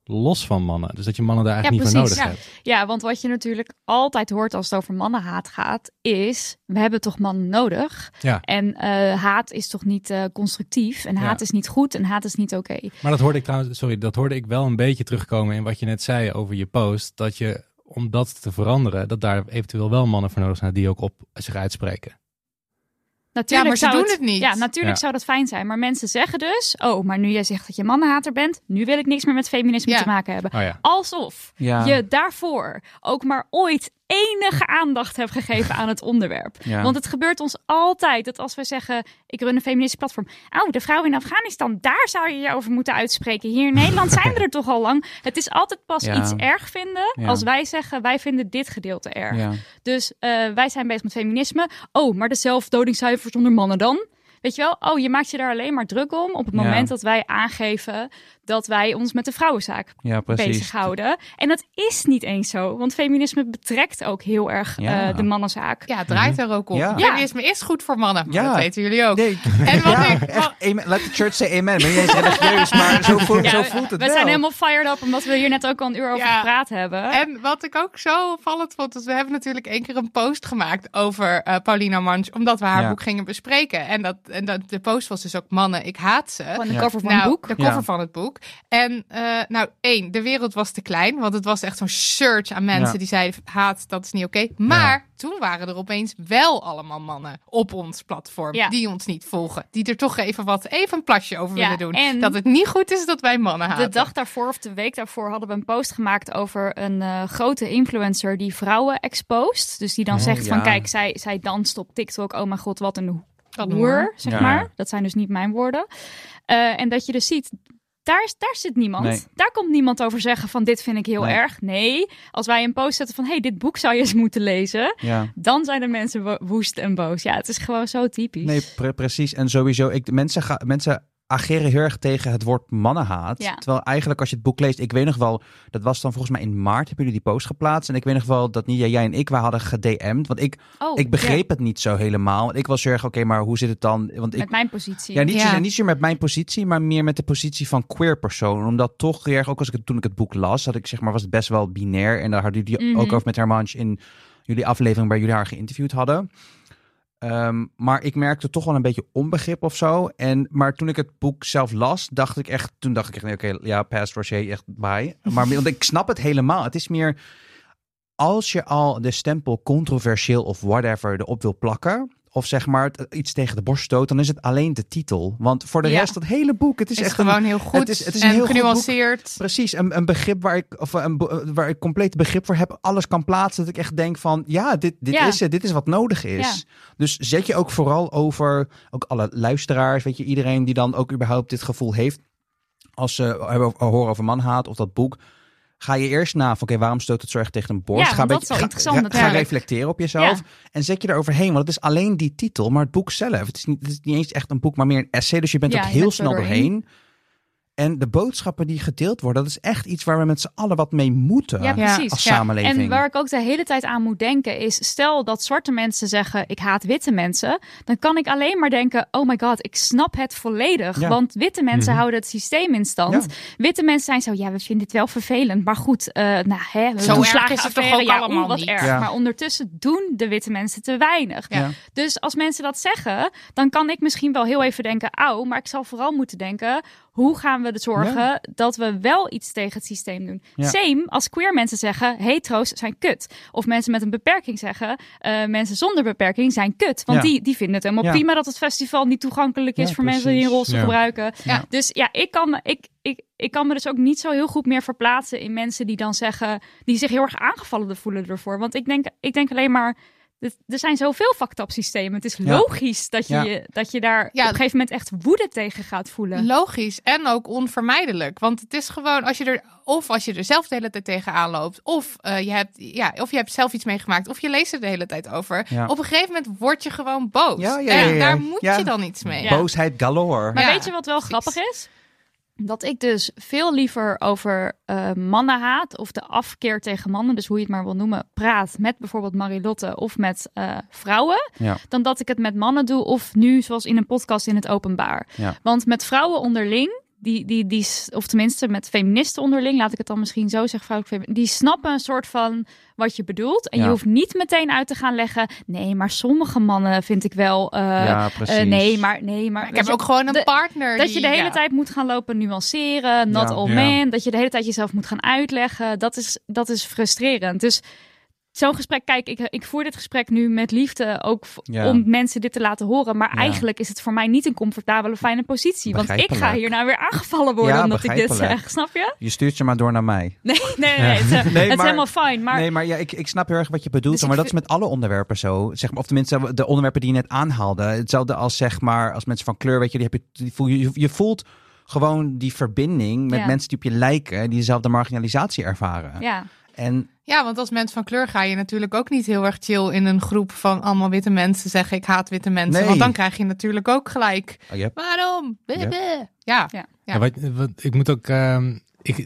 los van mannen. Dus dat je mannen daar Ja, eigenlijk niet voor precies. nodig Ja. hebt. Ja, want wat je natuurlijk altijd hoort als het over mannenhaat gaat, is we hebben toch mannen nodig. Ja. En uh, haat is toch niet uh, constructief. En haat Ja. is niet goed en haat is niet oké. Okay. Maar dat hoorde ik trouwens, sorry, dat hoorde ik wel een beetje terugkomen in wat je net zei over je post. Dat je, om dat te veranderen, dat daar eventueel wel mannen voor nodig zijn die ook op zich uitspreken. Natuurlijk Ja, maar ze zou doen het niet. Ja, natuurlijk Ja. zou dat fijn zijn. Maar mensen zeggen dus, oh, maar nu jij zegt dat je mannenhater bent, nu wil ik niks meer met feminisme Ja. te maken hebben. Oh ja. Alsof Ja. je daarvoor ook maar ooit enige aandacht hebt gegeven aan het onderwerp. Ja. Want het gebeurt ons altijd dat als we zeggen, ik run een feministisch platform. Oh, de vrouwen in Afghanistan, daar zou je je over moeten uitspreken. Hier in Nederland zijn we er toch al lang. Het is altijd pas Ja. iets erg vinden Ja. als wij zeggen, wij vinden dit gedeelte erg. Ja. Dus uh, wij zijn bezig met feminisme. Oh, maar de zelfdodingscijfers onder mannen dan? Weet je wel? Oh, je maakt je daar alleen maar druk om op het Ja. moment dat wij aangeven dat wij ons met de vrouwenzaak Ja, precies. bezighouden. En dat is niet eens zo, want feminisme betrekt ook heel erg Ja. uh, de mannenzaak. Ja, het draait er ook om. Ja. Feminisme is goed voor mannen, maar Ja. dat weten jullie ook. Nee. En wat Ja, ik... echt, amen. Let the church say amen. Ben je eens religieus, maar zo voelt, Ja, zo voelt het we wel. zijn helemaal fired up omdat we hier net ook al een uur over Ja. gepraat hebben. En wat ik ook zo opvallend vond, is we hebben natuurlijk één keer een post gemaakt over uh, Paulina Manch, omdat we haar Ja. boek gingen bespreken. En, dat, en dat, de post was dus ook mannen, ik haat ze. Gewoon de Ja. cover van nou, het boek. de cover Ja. van het boek. En uh, nou, één, de wereld was te klein, want het was echt zo'n surge aan mensen Ja. die zeiden, haat, dat is niet oké. Maar toen waren er opeens wel allemaal mannen op ons platform, Ja. die ons niet volgen. Die er toch even wat, even een plasje over Ja, willen doen. en- Dat het niet goed is dat wij mannen haten. De dag daarvoor of de week daarvoor hadden we een post gemaakt over een uh, grote influencer die vrouwen expost. Dus die dan Oh, zegt van ja. kijk, zij, zij danst op TikTok. Oh mijn god, wat een Wat een hoer, hoer. zeg Ja. maar. Dat zijn dus niet mijn woorden. Uh, en dat je dus ziet, daar, is- daar zit niemand. Nee. Daar komt niemand over zeggen van dit vind ik heel Nee. erg. Nee, als wij een post zetten van hey, dit boek zou je eens moeten lezen. Ja. Dan zijn de mensen wo- woest en boos. Ja, het is gewoon zo typisch. Nee, pre- precies. En sowieso, ik, mensen, ga, mensen ageren heel erg tegen het woord mannenhaat. Ja. Terwijl eigenlijk als je het boek leest, ik weet nog wel, dat was dan volgens mij in maart, hebben jullie die post geplaatst. En ik weet nog wel dat niet jij en ik, wij hadden gedM'd. Want ik, Oh, ik begreep ja, het niet zo helemaal. Want ik was heel erg, oké, maar hoe zit het dan? Want ik, met mijn positie. ja, niet, Ja. Zozeer, niet zozeer met mijn positie, maar meer met de positie van queer persoon. Omdat toch heel erg, ook als ik het, toen ik het boek las, had ik zeg maar, was het best wel binair. En daar hadden jullie Mhm. ook over met Hermange in jullie aflevering waar jullie haar geïnterviewd hadden. Um, maar ik merkte toch wel een beetje onbegrip of zo. En, maar toen ik het boek zelf las, dacht ik echt, toen dacht ik echt, nee, oké, okay, ja, past Rocher, echt bye. Maar want ik snap het helemaal. Het is meer, als je al de stempel controversieel of whatever erop wil plakken, of zeg maar het iets tegen de borst stoot, dan is het alleen de titel. Want voor de Ja. rest, dat hele boek, het is, is echt gewoon een, heel goed het is, het is een en heel goed boek. genuanceerd. Precies, een, een begrip waar ik, of een, be- waar ik compleet begrip voor heb, alles kan plaatsen. Dat ik echt denk van, ja, dit, dit Ja. is het. Dit is wat nodig is. Dus zet je ook vooral over, ook alle luisteraars, weet je, iedereen die dan ook überhaupt dit gevoel heeft, als ze hebben, horen over manhaat of dat boek, ga je eerst na van, oké, waarom stoot het zo erg tegen een borst? Ja, ga een want beetje, dat is wel ga, interessant ga, natuurlijk. ga reflecteren op jezelf Ja. en zet je er overheen. Want het is alleen die titel, maar het boek zelf. Het is niet, het is niet eens echt een boek, maar meer een essay. Dus je bent Ja, ook je heel bent er snel doorheen. doorheen. En de boodschappen die gedeeld worden, dat is echt iets waar we met z'n allen wat mee moeten. Ja, precies. Als Ja. samenleving. En waar ik ook de hele tijd aan moet denken is, stel dat zwarte mensen zeggen, ik haat witte mensen, dan kan ik alleen maar denken, oh my god, ik snap het volledig. Ja. Want witte mensen Mhm. houden het systeem in stand. Ja. Witte mensen zijn zo, ja, we vinden het wel vervelend. Maar goed, uh, nou, hè, Zo erg is het toch toeslagenaffaire, ook ja, allemaal oeh, wat niet. erg. Ja. Maar ondertussen doen de witte mensen te weinig. Ja. Dus als mensen dat zeggen, dan kan ik misschien wel heel even denken, auw, maar ik zal vooral moeten denken, hoe gaan we er zorgen Ja. dat we wel iets tegen het systeem doen? Ja. Same als queer mensen zeggen, hetero's zijn kut. Of mensen met een beperking zeggen, uh, mensen zonder beperking zijn kut. Want Ja. die, die vinden het helemaal Ja. prima dat het festival niet toegankelijk is Ja, voor mensen die een precies. rolstoel Ja. gebruiken. Ja. Dus ja, ik kan, me, ik, ik, ik kan me dus ook niet zo heel goed meer verplaatsen in mensen die dan zeggen, die zich heel erg aangevallen voelen ervoor. Want ik denk, ik denk alleen maar, er zijn zoveel fucked up systemen. Het is Ja. logisch dat je, Ja. je, dat je daar Ja. op een gegeven moment echt woede tegen gaat voelen. Logisch en ook onvermijdelijk. Want het is gewoon, als je er, of als je er zelf de hele tijd tegenaan loopt, of, uh, je hebt, ja, of je hebt zelf iets meegemaakt, of je leest er de hele tijd over. Ja. Op een gegeven moment word je gewoon boos. Ja, ja, en ja, ja. daar moet Ja. je dan iets mee. Ja. Boosheid galore. Maar Ja, weet je wat wel precies. grappig is? Dat ik dus veel liever over uh, mannenhaat of de afkeer tegen mannen, dus hoe je het maar wil noemen, praat met bijvoorbeeld Marilotte of met uh, vrouwen, Ja. dan dat ik het met mannen doe of nu zoals in een podcast in het openbaar. Ja. Want met vrouwen onderling die, die, die, of tenminste met feministen onderling, laat ik het dan misschien zo zeggen, vrouwelijk, die snappen een soort van wat je bedoelt. En Ja. je hoeft niet meteen uit te gaan leggen, nee, maar sommige mannen vind ik wel, uh, Ja, precies. uh, nee, maar, nee, maar. Ik heb ook gewoon een de, partner. Dat die, je de hele ja. tijd moet gaan lopen nuanceren, not Ja. all Ja. men, dat je de hele tijd jezelf moet gaan uitleggen. Dat is, dat is frustrerend. Dus zo'n gesprek, kijk, ik, ik voer dit gesprek nu met liefde ook v- Ja. om mensen dit te laten horen. Maar Ja. eigenlijk is het voor mij niet een comfortabele, fijne positie. Want ik ga Begrijpelijk. hier nou weer aangevallen worden Ja, omdat ik dit begrijpelijk. zeg. Snap je? Je stuurt je maar door naar mij. Nee, nee, nee. nee, het, is- Nee, het is maar- helemaal fijn. Maar Nee, maar ja, ik, ik snap heel erg wat je bedoelt. Dus ik maar dat is vind- met alle onderwerpen zo. Zeg maar, of tenminste, de onderwerpen die je net aanhaalde. Hetzelfde als zeg maar, als mensen van kleur, weet je, die heb je, die voel, je, je voelt gewoon die verbinding met Ja. mensen die op je lijken, die dezelfde marginalisatie ervaren. ja. En Ja, want als mens van kleur ga je natuurlijk ook niet heel erg chill in een groep van allemaal witte mensen zeggen ik haat witte mensen. Nee. Want dan krijg je natuurlijk ook gelijk. oh, je hebt- Waarom? Bleh, Ja. bleh. Ja. Ja. Ja. Ja, wat, wat, ik moet ook... ehm, ik,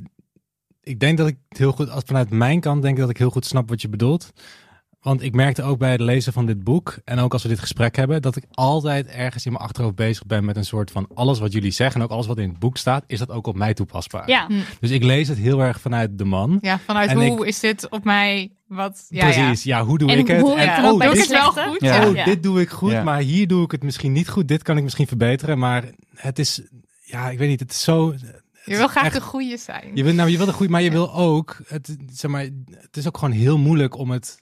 ik denk dat ik het heel goed... Als vanuit mijn kant denk ik dat ik heel goed snap wat je bedoelt. Want ik merkte ook bij het lezen van dit boek... en ook als we dit gesprek hebben... dat ik altijd ergens in mijn achterhoofd bezig ben met een soort van... alles wat jullie zeggen en ook alles wat in het boek staat... is dat ook op mij toepasbaar. ja. Dus ik lees het heel erg vanuit de man. Ja, vanuit En hoe is dit op mij? Wat? Ja, Precies, ja. hoe doe En ik het? hoe- En ja. en ook oh, bij doe de ik dit, het wel slechte. goed? Ja. Ja. oh Ja. dit doe ik goed, Ja. maar hier doe ik het misschien niet goed. Dit kan ik misschien verbeteren, maar het is... Ja, ik weet niet, het is zo... Je wil graag echt- de goede zijn. Je wil, nou, je wil een goed, maar je wil ook, het, zeg maar, het is ook gewoon heel moeilijk om het.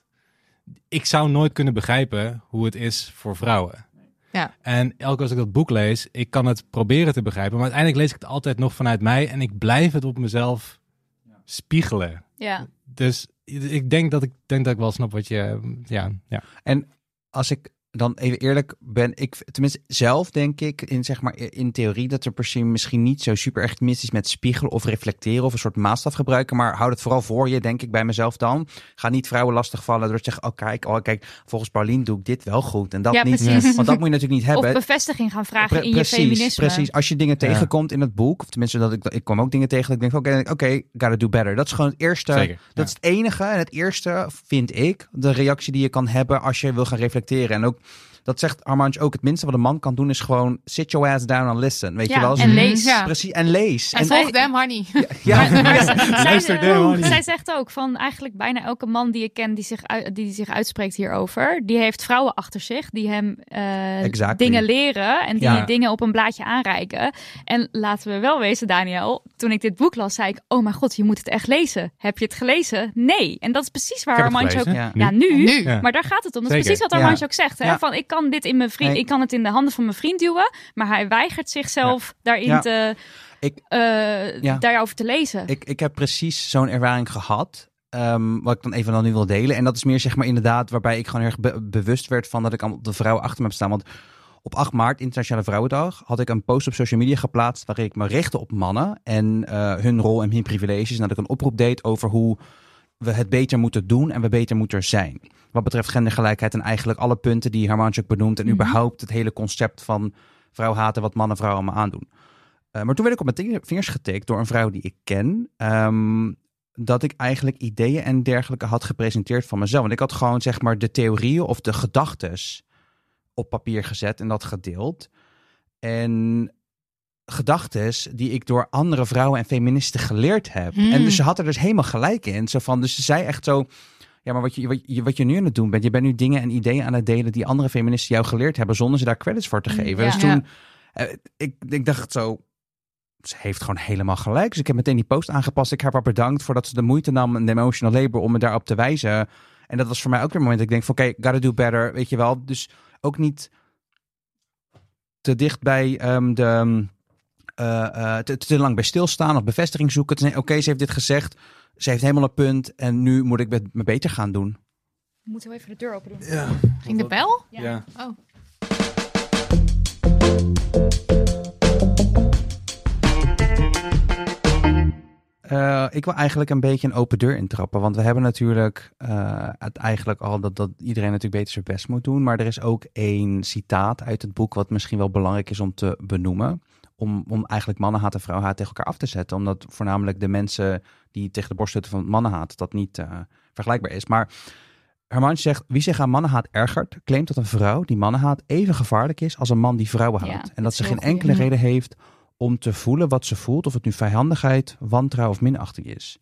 Ik zou nooit kunnen begrijpen hoe het is voor vrouwen. Ja. En elke keer als ik dat boek lees, ik kan het proberen te begrijpen, maar uiteindelijk lees ik het altijd nog vanuit mij en ik blijf het op mezelf spiegelen. ja. Dus ik denk dat ik denk dat ik wel snap wat je, ja, ja. En als ik dan even eerlijk ben, ik tenminste zelf denk ik in zeg maar in theorie dat er per se misschien niet zo super erg mis is met spiegelen of reflecteren of een soort maatstaf gebruiken, maar houd het vooral voor je, denk ik bij mezelf dan. Ga niet vrouwen lastigvallen door te zeggen, oh kijk, oh kijk, volgens Paulien doe ik dit wel goed en dat Ja, niet, precies. want dat moet je natuurlijk niet hebben. Of bevestiging gaan vragen Pre- in je feminisme. Precies, als je dingen Ja. tegenkomt in het boek, of tenminste dat ik, ik kwam ook dingen tegen dat ik denk, oké, oké, gotta do better. Dat is gewoon het eerste, Zeker. dat Ja. is het enige en het eerste vind ik, de reactie die je kan hebben als je wil gaan reflecteren. En ook, dat zegt Armand ook, het minste wat een man kan doen is gewoon sit your ass down and listen, weet Ja, je wel? en lees. Ja. Precies, en lees. En En, volg Damn Honey. ja, Maar, maar zij, Luister, zij, Damn Honey. zij zegt ook van eigenlijk bijna elke man die ik ken die zich, uit- die zich uitspreekt hierover, die heeft vrouwen achter zich die hem eh, Exactly. dingen leren en die Ja. dingen op een blaadje aanreiken. En laten we wel wezen, Daniel, toen ik dit boek las, zei ik, oh mijn god, je moet het echt lezen. Heb je het gelezen? Nee. En dat is precies waar Ik heb het Armandje ook... gelezen. Ja. Ja, nu. Nu. Ja. Maar daar gaat het om. Dat is Zeker. precies wat Ja. Armandje ook zegt. Hè? Ja. Van, ik kan dit in mijn vriend, Nee. ik kan het in de handen van mijn vriend duwen, maar hij weigert zichzelf daarin Ja. te, Ik- eh, Ja. daarover te lezen. Ik, ik heb precies zo'n ervaring gehad. ehm, wat ik dan even dan nu wil delen. En dat is meer zeg maar inderdaad waarbij ik gewoon erg be- bewust werd van dat ik allemaal de vrouwen achter me heb staan. Want op acht maart, Internationale Vrouwendag, had ik een post op social media geplaatst waarin ik me richtte op mannen en eh, hun rol en hun privileges. En dat ik een oproep deed over hoe we het beter moeten doen en we beter moeten zijn. Wat betreft gendergelijkheid en eigenlijk alle punten die Hermantje ook benoemt. En Mhm. überhaupt het hele concept van vrouw haten, wat mannen vrouwen allemaal aandoen. Uh, maar toen werd ik op mijn vingers getikt door een vrouw die ik ken. Um, dat ik eigenlijk ideeën en dergelijke had gepresenteerd van mezelf. Want ik had gewoon zeg maar de theorieën of de gedachtes op papier gezet en dat gedeeld. En gedachtes die ik door andere vrouwen en feministen geleerd heb. Hmm. En dus ze had er dus helemaal gelijk in. Zo van, dus ze zei echt zo, ja, maar wat je, wat, je, wat je nu aan het doen bent, je bent nu dingen en ideeën aan het delen die andere feministen jou geleerd hebben, zonder ze daar credits voor te geven. Ja. Dus toen, uh, ik, ik dacht zo, ze heeft gewoon helemaal gelijk. Dus ik heb meteen die post aangepast. Ik heb haar bedankt voordat ze de moeite nam en de emotional labor om me daarop te wijzen. En dat was voor mij ook weer een moment dat ik denk van, oké, okay, gotta do better, weet je wel. Dus ook niet te dicht bij um, de... Uh, uh, te, te lang bij stilstaan of bevestiging zoeken. Nee, oké, okay, ze heeft dit gezegd. Ze heeft helemaal een punt. En nu moet ik het me beter gaan doen. We moeten wel even de deur open doen. Ja. Ging de bel? Ja. Ja. Oh. Uh, ik wil eigenlijk een beetje een open deur intrappen. Want we hebben natuurlijk uh, het eigenlijk al dat, dat iedereen natuurlijk beter zijn best moet doen. Maar er is ook één citaat uit het boek wat misschien wel belangrijk is om te benoemen. Om, om eigenlijk mannenhaat en vrouwenhaat tegen elkaar af te zetten. Omdat voornamelijk de mensen die tegen de borst stutten van mannenhaat dat niet uh, vergelijkbaar is. Maar Hermantje zegt, wie zich aan mannenhaat ergert, claimt dat een vrouw die mannenhaat even gevaarlijk is als een man die vrouwen haat. Ja, en dat dat is ze heel geen goeie. enkele reden heeft om te voelen wat ze voelt. Of het nu vijandigheid, wantrouwen of minachting is.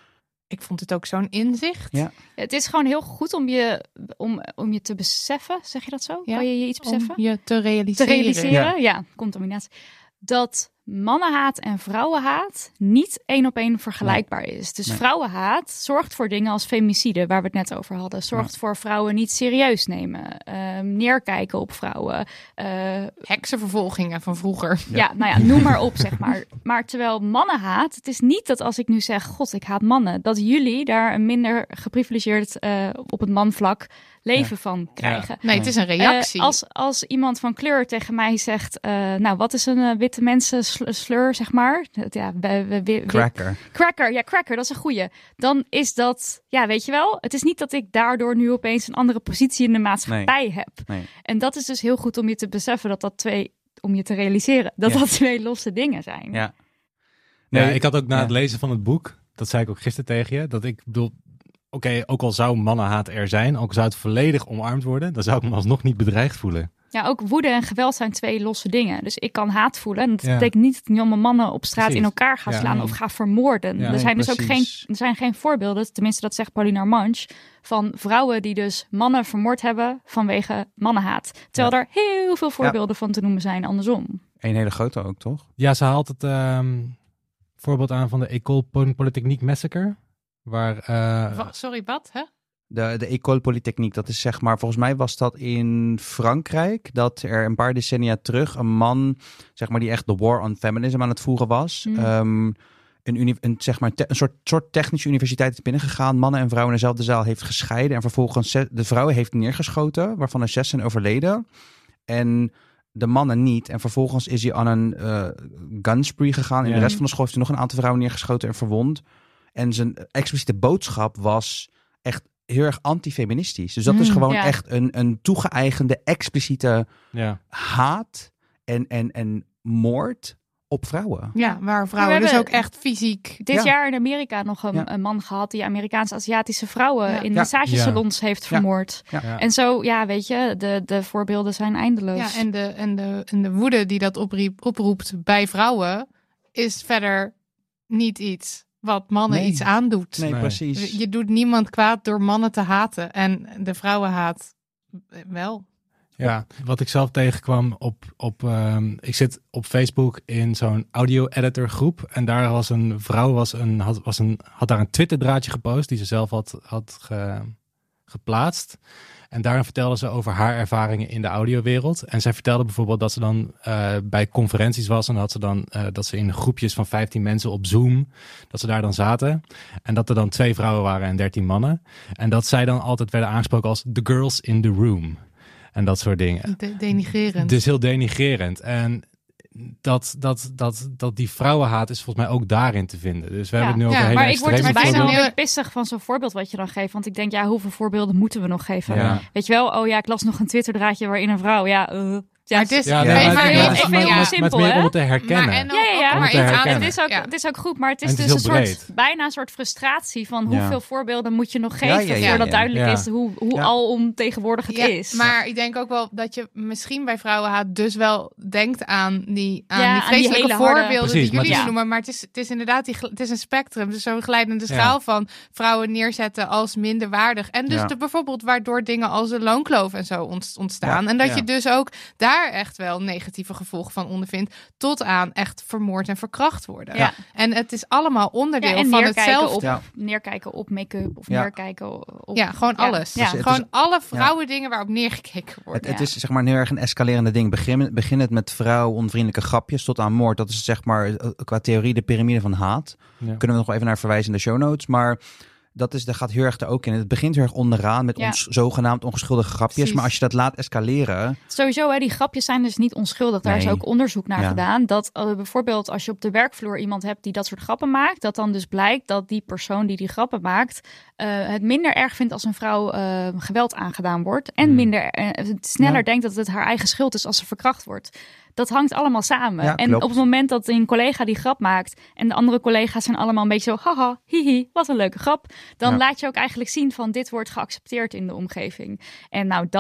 Ik vond het ook zo'n inzicht. Ja. Het is gewoon heel goed om je, om, om je te beseffen, zeg je dat zo? Ja, Kan je je iets beseffen? Om je te realiseren. Te realiseren, Ja. ja, contaminatie. Dat mannenhaat en vrouwenhaat niet één op één vergelijkbaar is. Dus Nee. vrouwenhaat zorgt voor dingen als femicide, waar we het net over hadden. Zorgt Ja. voor vrouwen niet serieus nemen. ehm, neerkijken op vrouwen. eh, Heksenvervolgingen van vroeger. ja. nou ja, noem maar op, zeg maar. Maar terwijl mannenhaat, het is niet dat als ik nu zeg, god, ik haat mannen, dat jullie daar een minder geprivilegeerd uh, op het manvlak leven van krijgen. Nee, het is een reactie. Uh, als, als iemand van kleur tegen mij zegt, uh, nou, wat is een uh, witte mensen sl- slur, zeg maar? Ja, we, we, we, Cracker. Cracker, ja, cracker, dat is een goeie. Dan is dat, ja, weet je wel, het is niet dat ik daardoor nu opeens een andere positie in de maatschappij Nee. heb. Nee. En dat is dus heel goed om je te beseffen dat dat twee, om je te realiseren, dat Ja. dat twee losse dingen zijn. Ja. Nee, Nee, ik had ook na ja. het lezen van het boek, dat zei ik ook gisteren tegen je, dat ik bedoel, oké, okay, ook al zou mannenhaat er zijn, ook al zou het volledig omarmd worden, dan zou ik me alsnog niet bedreigd voelen. Ja, ook woede en geweld zijn twee losse dingen. Dus ik kan haat voelen. En dat Ja. betekent niet dat ik niet allemaal mannen op straat Precies. in elkaar ga Ja, slaan nee. of ga vermoorden. Ja. er Nee, zijn dus ook geen, precies. er zijn geen voorbeelden, tenminste dat zegt Pauline Armange, van vrouwen die dus mannen vermoord hebben vanwege mannenhaat. Terwijl er heel veel voorbeelden van te noemen zijn andersom. Een hele grote ook, toch? Ja, ze haalt het um, voorbeeld aan van de École Polytechnique Massacre, waar... Uh, Wa- Sorry, wat? Hè? De, de École Polytechnique, dat is zeg maar, volgens mij was dat in Frankrijk, dat er een paar decennia terug een man, zeg maar, die echt de war on feminism aan het voeren was, Mm. um, een, uni- een, zeg maar, te- een soort, soort technische universiteit is binnengegaan, mannen en vrouwen in dezelfde zaal heeft gescheiden en vervolgens ze- de vrouwen heeft neergeschoten, waarvan er zes zijn overleden en de mannen niet. En vervolgens is hij aan een uh, gunspree gegaan. In Ja. de rest van de school heeft hij nog een aantal vrouwen neergeschoten en verwond. En zijn expliciete boodschap was echt heel erg antifeministisch. Dus dat is Mm, gewoon ja. echt een, een toegeëigende, expliciete ja. haat en, en, en moord op vrouwen. Ja, waar vrouwen we dus hebben- ook echt fysiek... Dit Ja. jaar in Amerika nog een, Ja. een man gehad die Amerikaans-Aziatische vrouwen Ja. in Ja. massagesalons heeft Ja. vermoord. Ja. Ja. En zo, ja, weet je, de, de voorbeelden zijn eindeloos. Ja, en de, en, de, en de woede die dat opriep, oproept bij vrouwen is verder niet iets wat mannen Nee. iets aandoet. Nee, Nee. precies. Je doet niemand kwaad door mannen te haten. En de vrouwenhaat wel. Ja, wat ik zelf tegenkwam op, op um, ik zit op Facebook in zo'n audio-editor groep en daar was een vrouw, was een, had, was een, had daar een Twitter draadje gepost die ze zelf had, had ge, geplaatst. En daarin vertelde ze over haar ervaringen in de audiowereld. En zij vertelde bijvoorbeeld dat ze dan uh, bij conferenties was en had ze dan uh, dat ze in groepjes van vijftien mensen op Zoom, dat ze daar dan zaten. En dat er dan twee vrouwen waren en dertien mannen. En dat zij dan altijd werden aangesproken als the girls in the room. En dat soort dingen. De- denigrerend. Dus heel denigrerend. En dat, dat, dat, dat die vrouwenhaat is volgens mij ook daarin te vinden. Dus we Ja. hebben het nu over Ja, hele Maar ik word extreme dus bijna voorbeelden. wel voorbeelden. weer pissig van zo'n voorbeeld wat je dan geeft. Want ik denk, ja, hoeveel voorbeelden moeten we nog geven? Ja. Weet je wel, oh ja, ik las nog een Twitter-draadje waarin een vrouw, ja... Uh, ja, Maar het is- Ja, Ja, nee, maar maar het- het- ja, maar- even maar- heel maar- maar simpel, het is meer hè? om het te herkennen. Maar, en ook, Ja, ja, ja. ook Om maar te iets aan herkennen. Het is, ook, Ja. het is ook goed, maar het is En het dus is een heel soort, breed. bijna een soort frustratie van Ja. hoeveel voorbeelden moet je nog Ja, geven ja, ja, voordat ja. duidelijk Ja. is hoe, hoe Ja. alomtegenwoordig het Ja, is. maar ik denk ook wel dat je misschien bij vrouwenhaat dus wel denkt aan die, aan Ja, die aan die vreselijke hele harde- voorbeelden Precies, die jullie maar het is- noemen. Maar het is, het is inderdaad die, gel- het is een spectrum. Dus zo'n glijdende Ja. schaal van vrouwen neerzetten als minderwaardig. En dus Ja. de, bijvoorbeeld waardoor dingen als een loonkloof en zo ont- ontstaan. Ja, En dat ja. je dus ook daar echt wel negatieve gevolgen van ondervindt. Tot aan echt vermoord en verkracht worden. Ja. En het is allemaal onderdeel Ja, en van neerkijken hetzelfde. op, Ja. neerkijken op make-up of Ja. neerkijken op... Ja, gewoon Ja. alles. Ja. Dus het gewoon is- alle vrouwen dingen waarop neergekeken wordt. Het, het Ja. is zeg maar een heel erg een escalerende ding. Begin, begin het met vrouw-onvriendelijke grapjes tot aan moord. Dat is zeg maar uh, qua theorie de piramide van haat. Ja. Kunnen we nog wel even naar verwijzen in de show notes. Maar dat, is, dat gaat heel erg er ook in. Het begint heel erg onderaan met Ja. ons zogenaamd ongeschuldige grapjes. Precies. Maar als je dat laat escaleren... Sowieso, hè, die grapjes zijn dus niet onschuldig. Daar is Nee. ook onderzoek naar Ja. gedaan. Dat uh, bijvoorbeeld als je op de werkvloer iemand hebt die dat soort grappen maakt, dat dan dus blijkt dat die persoon die die grappen maakt uh, het minder erg vindt als een vrouw uh, geweld aangedaan wordt. En Hmm. minder uh, sneller Ja. denkt dat het haar eigen schuld is als ze verkracht wordt. Dat hangt allemaal samen. Ja, en klopt. op het moment dat een collega die grap maakt en de andere collega's zijn allemaal een beetje zo, haha, hihi, wat een leuke grap. Dan Ja. laat je ook eigenlijk zien van dit wordt geaccepteerd in de omgeving. En nou, dat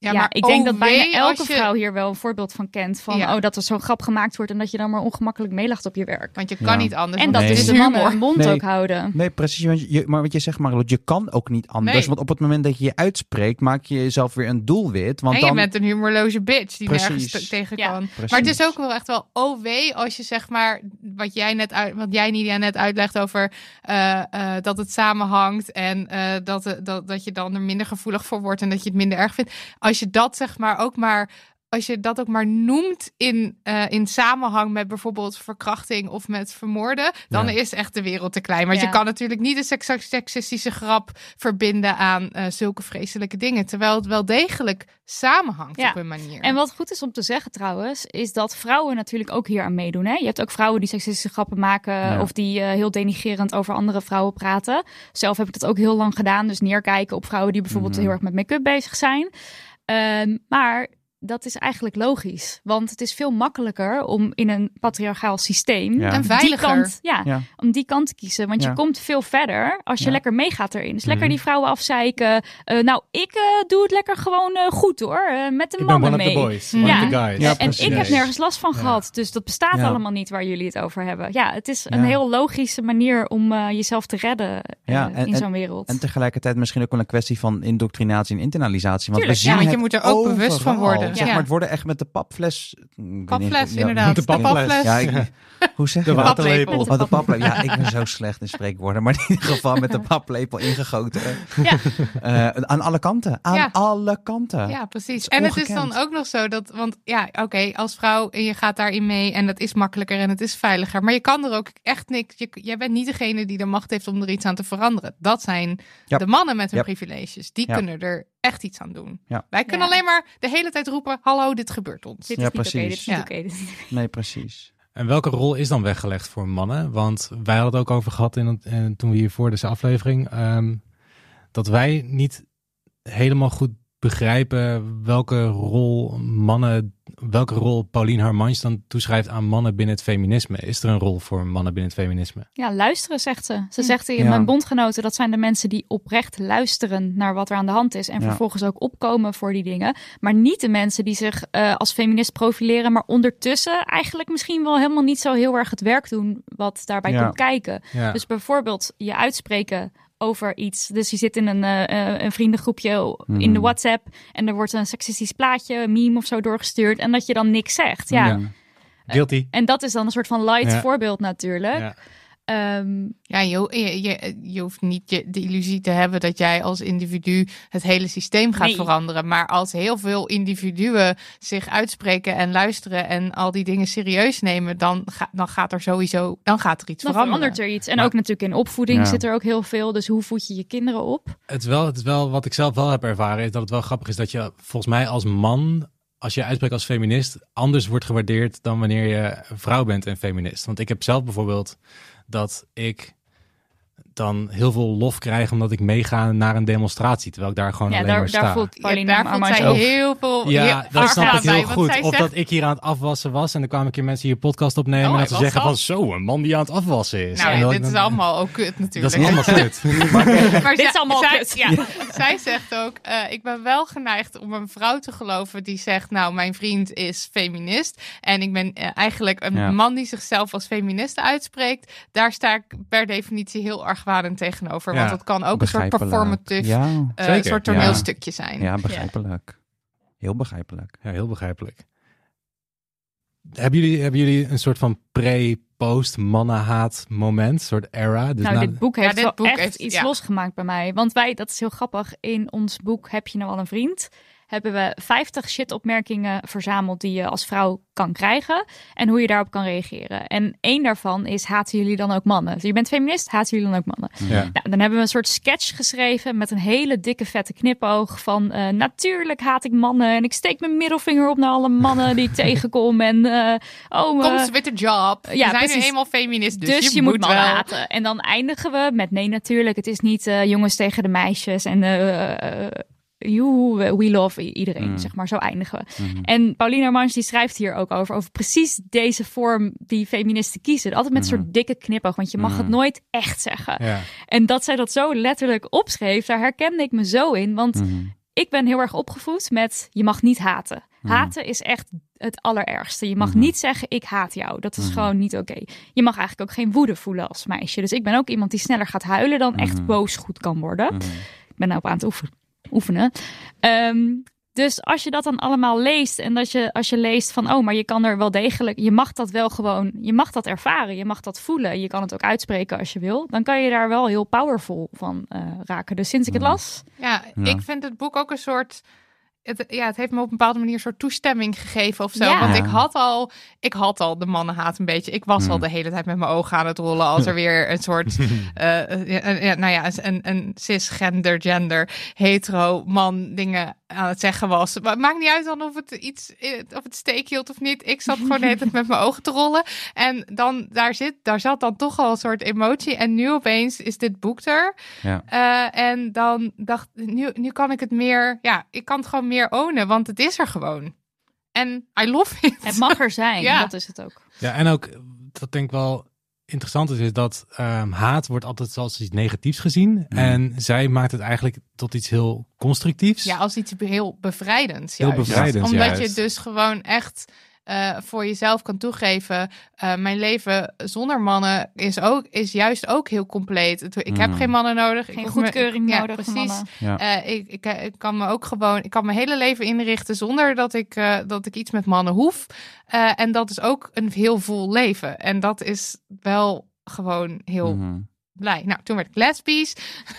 Ja, Ja, maar ik denk oh dat bijna wee, elke als je- vrouw hier wel een voorbeeld van kent. Van Ja. oh, dat er zo'n grap gemaakt wordt en dat je dan maar ongemakkelijk meelacht op je werk. Want je kan Ja. niet anders. En want dat Nee. het dus is de mannen humor. hun mond Nee. ook houden. Nee, precies. Want je, maar wat je zegt, Marlo, je kan ook niet anders. Nee. Want op het moment dat je je uitspreekt, maak je jezelf weer een doelwit. Want En je dan... bent een humorloze bitch die Precies. nergens te- tegen Ja. kan. Precies. Maar het is ook wel echt wel oh wee als je zeg maar wat jij net uit, wat jij Nidia net uitlegt over uh, uh, dat het samenhangt en uh, dat, uh, dat dat je dan er minder gevoelig voor wordt en dat je het minder erg vindt. Als je dat zeg maar ook maar als je dat ook maar noemt in, uh, in samenhang met bijvoorbeeld verkrachting of met vermoorden, dan Ja. is echt de wereld te klein. Want Ja. je kan natuurlijk niet een seks- seksistische grap verbinden aan uh, zulke vreselijke dingen. Terwijl het wel degelijk samenhangt Ja. op een manier. En wat goed is om te zeggen trouwens, is dat vrouwen natuurlijk ook hier aan meedoen. Hè? Je hebt ook vrouwen die seksistische grappen maken Ja. of die uh, heel denigrerend over andere vrouwen praten. Zelf heb ik dat ook heel lang gedaan. Dus neerkijken op vrouwen die bijvoorbeeld Mhm. heel erg met make-up bezig zijn. Um, maar dat is eigenlijk logisch. Want het is veel makkelijker om in een patriarchaal systeem Ja. En die veiliger. kant, ja, Ja. om die kant te kiezen. Want Ja. je komt veel verder als je Ja. lekker meegaat erin. Dus lekker Mhm. die vrouwen afzeiken. Uh, nou, ik uh, doe het lekker gewoon uh, goed hoor. Uh, met de Ik ben mannen one of mee. the boys, Ja. one of Ja. the guys. Ja, En precies. ik heb nergens last van Ja. gehad. Dus dat bestaat Ja. allemaal niet waar jullie het over hebben. Ja, het is een Ja. heel logische manier om uh, jezelf te redden uh, Ja, en- in zo'n wereld. En tegelijkertijd misschien ook wel een kwestie van indoctrinatie en internalisatie. Want Tuurlijk, we zien ja, want je het moet er ook overal. bewust van worden. Zeg Ja. maar, het worden echt met de papfles... ik weet niet- Papfles, ja, inderdaad. de De papfles. papfles. Ja, ik- hoe zeg De je dat? waterlepel. Oh, de paplepel. Ja, ik ben zo slecht in spreekwoorden. Maar in ieder geval met de paplepel ingegoten. Ja. Uh, aan alle kanten. Aan Ja. alle kanten. Ja, precies. is En het is ongekend. dan ook nog zo dat, want ja, oké, okay, als vrouw en je gaat daarin mee en dat is makkelijker en het is veiliger. Maar je kan er ook echt niks, je, jij bent niet degene die de macht heeft om er iets aan te veranderen. Dat zijn Ja. de mannen met hun Ja. privileges. Die Ja. kunnen er echt iets aan doen. Ja. Wij kunnen Ja. alleen maar de hele tijd roepen, hallo, dit gebeurt ons. Dit Ja, is niet oké, precies. dit is niet Ja. oké. dit is niet- Nee, precies. En welke rol is dan weggelegd voor mannen? Want wij hadden het ook over gehad in het, in, toen we hier voor deze aflevering. Um, dat wij niet helemaal goed begrijpen welke rol mannen, welke rol Pauline Harmansch dan toeschrijft aan mannen binnen het feminisme. Is er een rol voor mannen binnen het feminisme? Ja, luisteren, zegt ze. Ze Hm. zegt in Ja. mijn bondgenoten, dat zijn de mensen die oprecht luisteren naar wat er aan de hand is. En Ja. vervolgens ook opkomen voor die dingen. Maar niet de mensen die zich uh, als feminist profileren, maar ondertussen eigenlijk misschien wel helemaal niet zo heel erg het werk doen wat daarbij Ja. komt kijken. Ja. Dus bijvoorbeeld je uitspreken over iets. Dus je zit in een, uh, een vriendengroepje Mhm. in de WhatsApp en er wordt een seksistisch plaatje, een meme of zo doorgestuurd en dat je dan niks zegt. Ja. Ja. Guilty. En dat is dan een soort van light Ja. voorbeeld natuurlijk. Ja. Um, Ja, je, je, je, je hoeft niet je, de illusie te hebben dat jij als individu het hele systeem gaat Nee. veranderen. Maar als heel veel individuen zich uitspreken en luisteren en al die dingen serieus nemen, dan, ga, dan gaat er sowieso dan gaat er iets Dan veranderen. verandert er iets. En Maar- ook natuurlijk in opvoeding Ja. zit er ook heel veel. Dus hoe voed je je kinderen op? Het is wel, het is wel wat ik zelf wel heb ervaren, is dat het wel grappig is dat je volgens mij als man, als je uitspreekt als feminist, anders wordt gewaardeerd dan wanneer je vrouw bent en feminist. Want ik heb zelf bijvoorbeeld dat ik dan heel veel lof krijg omdat ik meega naar een demonstratie, terwijl ik daar gewoon Ja, alleen daar, maar daar sta. voelt Ja, Pauline daar voelt Harmansch zij ook. heel veel Ja, heel dat hard snap aan ik heel bij, want goed. zij Of zegt- dat ik hier aan het afwassen was en dan kwamen een keer mensen hier podcast opnemen Oh, en hij dat ze was zeggen van dat? zo, een man die aan het afwassen is. Nou En ja, dat dit ik is dan- allemaal ook kut natuurlijk. Dat is allemaal kut. Maar Dit zij- is allemaal zij, kut. Ja, zij zegt ook, uh, ik ben wel geneigd om een vrouw te geloven die zegt, nou, mijn vriend is feminist. En ik ben uh, eigenlijk een Ja. man die zichzelf als feminist uitspreekt. Daar sta ik per definitie heel argwanend tegenover. Ja, Want dat kan ook een soort Begrijpelijk. performative, Ja, uh, Zeker, soort ja. toneelstukje zijn. ja, begrijpelijk. Heel begrijpelijk. Ja, heel begrijpelijk. Hebben jullie, hebben jullie een soort van pre-post mannenhaat moment, een soort era? Dus Nou, na- dit boek Ja, heeft dit wel boek echt heeft- iets ja. losgemaakt bij mij. Want wij, dat is heel grappig, in ons boek Heb je nou al een vriend? Hebben we vijftig shit-opmerkingen verzameld die je als vrouw kan krijgen en hoe je daarop kan reageren. En één daarvan is, haten jullie dan ook mannen? Dus je bent feminist, haten jullie dan ook mannen? Ja. Nou, dan hebben we een soort sketch geschreven met een hele dikke vette knipoog van uh, natuurlijk haat ik mannen en ik steek mijn middelvinger op naar alle mannen die ik tegenkom en uh, oh, uh, Komt with a job. We ja, zijn precies. nu eenmaal feminist, dus, dus je, moet mannen wel. haten. En dan eindigen we met nee natuurlijk, het is niet uh, jongens tegen de meisjes en uh, uh, you, we love iedereen, Mm. zeg maar, zo eindigen we. Mhm. En Pauline Harmansch die schrijft hier ook over, over precies deze vorm die feministen kiezen. Altijd met een Mhm. soort dikke knipoog, want je mag Mhm. het nooit echt zeggen. Ja. En dat zij dat zo letterlijk opschreef, daar herkende ik me zo in. Want Mhm. ik ben heel erg opgevoed met je mag niet haten. Mm. Haten is echt het allerergste. Je mag Mm-hmm. niet zeggen ik haat jou. Dat is Mm-hmm. gewoon niet oké. Je mag eigenlijk ook geen woede voelen als meisje. Dus ik ben ook iemand die sneller gaat huilen dan echt Mm-hmm. boos goed kan worden. Mm-hmm. Ik ben nou op aan het oefen- oefenen. Um, dus als je dat dan allemaal leest en dat je als je leest van oh, maar je kan er wel degelijk, je mag dat wel gewoon, je mag dat ervaren, je mag dat voelen, je kan het ook uitspreken als je wil, dan kan je daar wel heel powerful van uh, raken. Dus sinds ik het las, Ja, Ja. ik vind het boek ook een soort... Het, ja, het heeft me op een bepaalde manier een soort toestemming gegeven of zo. Ja. Want ik had al, ik had al de mannenhaat een beetje. Ik was Mm. al de hele tijd met mijn ogen aan het rollen als er weer een soort, uh, ja, ja, nou ja, een, een cisgender, gender, hetero man dingen aan het zeggen was. Maar het maakt niet uit dan of het iets, of het steek hield of niet. Ik zat gewoon de hele tijd met mijn ogen te rollen. En dan, daar zit, daar zat dan toch al een soort emotie. En nu opeens is dit boek er. Ja. Uh, en dan dacht nu, nu kan ik het meer, ja, ik kan het gewoon meer ownen, want het is er gewoon. En I love it. het mag er zijn. Ja. Dat is het ook. Ja, en ook, wat denk ik wel interessant is, is dat um, haat wordt altijd als iets negatiefs gezien. Mm. En zij maakt het eigenlijk tot iets heel constructiefs. Ja, als iets heel bevrijdends. Heel Juist. bevrijdends, Omdat juist. je dus gewoon echt uh, voor jezelf kan toegeven. Uh, mijn leven zonder mannen is, ook, is juist ook heel compleet. Het- Ik heb Mm. geen mannen nodig. Geen Ik hoef me- goedkeuring ja, nodig van precies. mannen. Ja. Uh, ik, ik, ik kan me ook gewoon, ik kan mijn hele leven inrichten zonder dat ik, uh, dat ik iets met mannen hoef. Uh, en dat is ook een heel vol leven. En dat is wel gewoon heel Mhm. blij. Nou, toen werd ik lesbisch.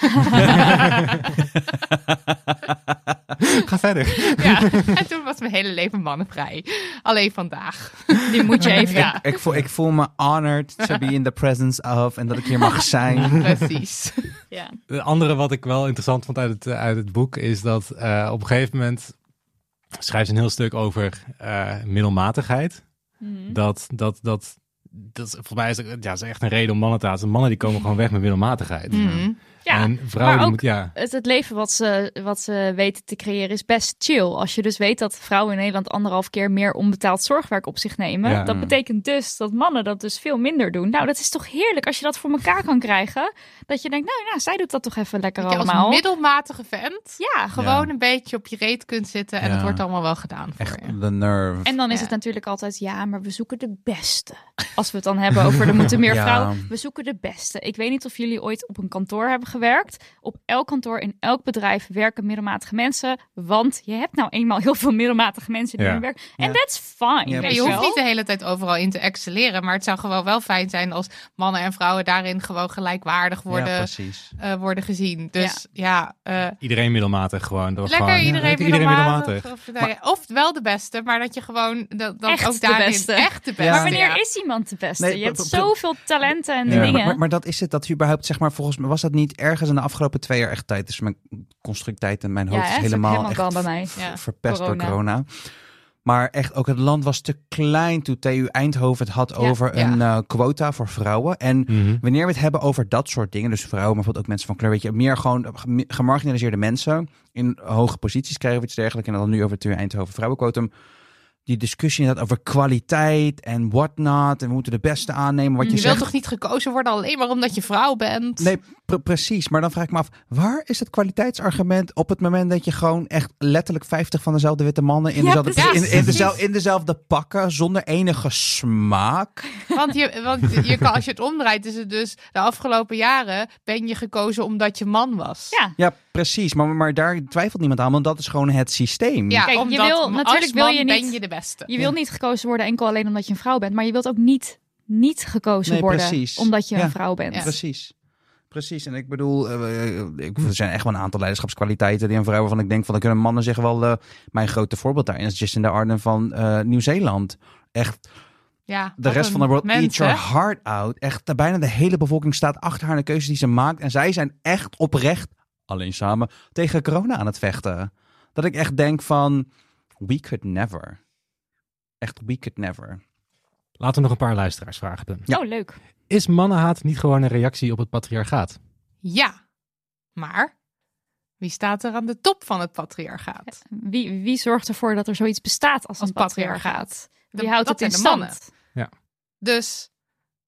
Ga verder. Ja, en toen was mijn hele leven mannenvrij. Alleen vandaag. Die moet je even. Ja, Ik, voel, ik voel me honored to be in the presence of en dat ik hier mag zijn. precies. Ja. Het andere wat ik wel interessant vond uit het, uh, uit het boek is dat uh, op een gegeven moment schrijft ze een heel stuk over uh, middelmatigheid. Mhm. Dat, dat, dat, dat is, volgens mij is het ja, is echt een reden om mannen te haten. Mannen die komen gewoon weg met middelmatigheid. Mm. Ja, en vrouwen maar die ook- moeten, ja. Het, het leven wat ze, wat ze weten te creëren is best chill. Als je dus weet dat vrouwen in Nederland anderhalf keer meer onbetaald zorgwerk op zich nemen. Ja. Dat betekent dus dat mannen dat dus veel minder doen. Nou, dat is toch heerlijk als je dat voor elkaar kan krijgen. Dat je denkt, nou, nou zij doet dat toch even lekker Dat je als allemaal. middelmatige vent Ja, gewoon Ja. een beetje op je reet kunt zitten. En Ja. het wordt allemaal wel gedaan voor Echt je. de nerve. en dan is Ja. het natuurlijk altijd, ja, maar we zoeken de beste. Als we het dan hebben over, er moeten meer Ja. vrouwen. We zoeken de beste. Ik weet niet of jullie ooit op een kantoor hebben gewerkt. Op elk kantoor, in elk bedrijf werken middelmatige mensen. Want je hebt nou eenmaal heel veel middelmatige mensen die Ja. er werken. En Ja. that's fine. Ja, weet Ja, je je hoeft wel? niet de hele tijd overal in te excelleren. Maar het zou gewoon wel fijn zijn als mannen en vrouwen daarin gewoon gelijkwaardig Ja, worden, precies. uh, worden gezien. Dus ja, ja uh, Iedereen middelmatig gewoon. Dat lekker gewoon, iedereen, lekker middelmatig. Of, nou ja, of wel de beste, maar dat je gewoon dat, dat Echt ook de daarin beste. echt de beste. Ja. Maar wanneer ja. is iemand de beste? Nee, je hebt p- p- zoveel talenten en Ja, dingen. maar, maar, maar dat is het, dat überhaupt, zeg maar, volgens mij was dat niet ergens in de afgelopen twee jaar echt tijd. Dus mijn constructijd en mijn Ja, hoofd hè? is Dat is ook helemaal, helemaal echt gone bij mij. Ja. verpest Corona. door corona. Maar echt ook het land was te klein toen T U Eindhoven het had Ja, over ja. een uh, quota voor vrouwen. En Mhm. wanneer we het hebben over dat soort dingen, dus vrouwen, maar bijvoorbeeld ook mensen van kleur, weet je, meer gewoon gem- gemarginaliseerde mensen in hoge posities krijgen of iets dergelijks. En dan nu over het T U Eindhoven vrouwenquotum. Die discussie inderdaad over kwaliteit en whatnot. En we moeten de beste aannemen. Wat je, Je zegt. wilt toch niet gekozen worden alleen maar omdat je vrouw bent? Nee, pre- precies. Maar dan vraag ik me af, waar is het kwaliteitsargument op het moment dat je gewoon echt letterlijk vijftig van dezelfde witte mannen in, Ja, dezelfde, precies. in, in, dezelfde, in dezelfde pakken, zonder enige smaak? Want, je, want je kan, als je het omdraait, is het dus de afgelopen jaren ben je gekozen omdat je man was. Ja. Ja, precies. Maar, maar daar twijfelt niemand aan, want dat is gewoon het systeem. Ja, Kijk, je omdat wil- als natuurlijk wil man je niet- ben je de beste. Je wil niet gekozen worden enkel alleen omdat je een vrouw bent. Maar je wilt ook niet, niet gekozen Nee, worden precies. omdat je Ja. een vrouw bent. Ja. Precies. Precies. En ik bedoel, uh, ik, er zijn echt wel een aantal leiderschapskwaliteiten die een vrouw waarvan ik denk van, dan kunnen mannen zich wel, uh, mijn grote voorbeeld daarin is Jacinda Ardern van uh, Nieuw-Zeeland. Echt, Ja, de wat rest een van de world mens, eat your hè? heart out. Echt, de- bijna de hele bevolking staat achter haar en de keuzes die ze maakt. En zij zijn echt oprecht, alleen samen, tegen corona aan het vechten. Dat ik echt denk van, we could never. Echt, we could never. Laten we nog een paar luisteraarsvragen doen. Ja. Oh, leuk. Is mannenhaat niet gewoon een reactie op het patriarchaat? Ja, maar wie staat er aan de top van het patriarchaat? Wie, wie zorgt ervoor dat er zoiets bestaat als, Als een patriarchaat? patriarchaat. Wie De- houdt dat het in zijn de stand? mannen. Dus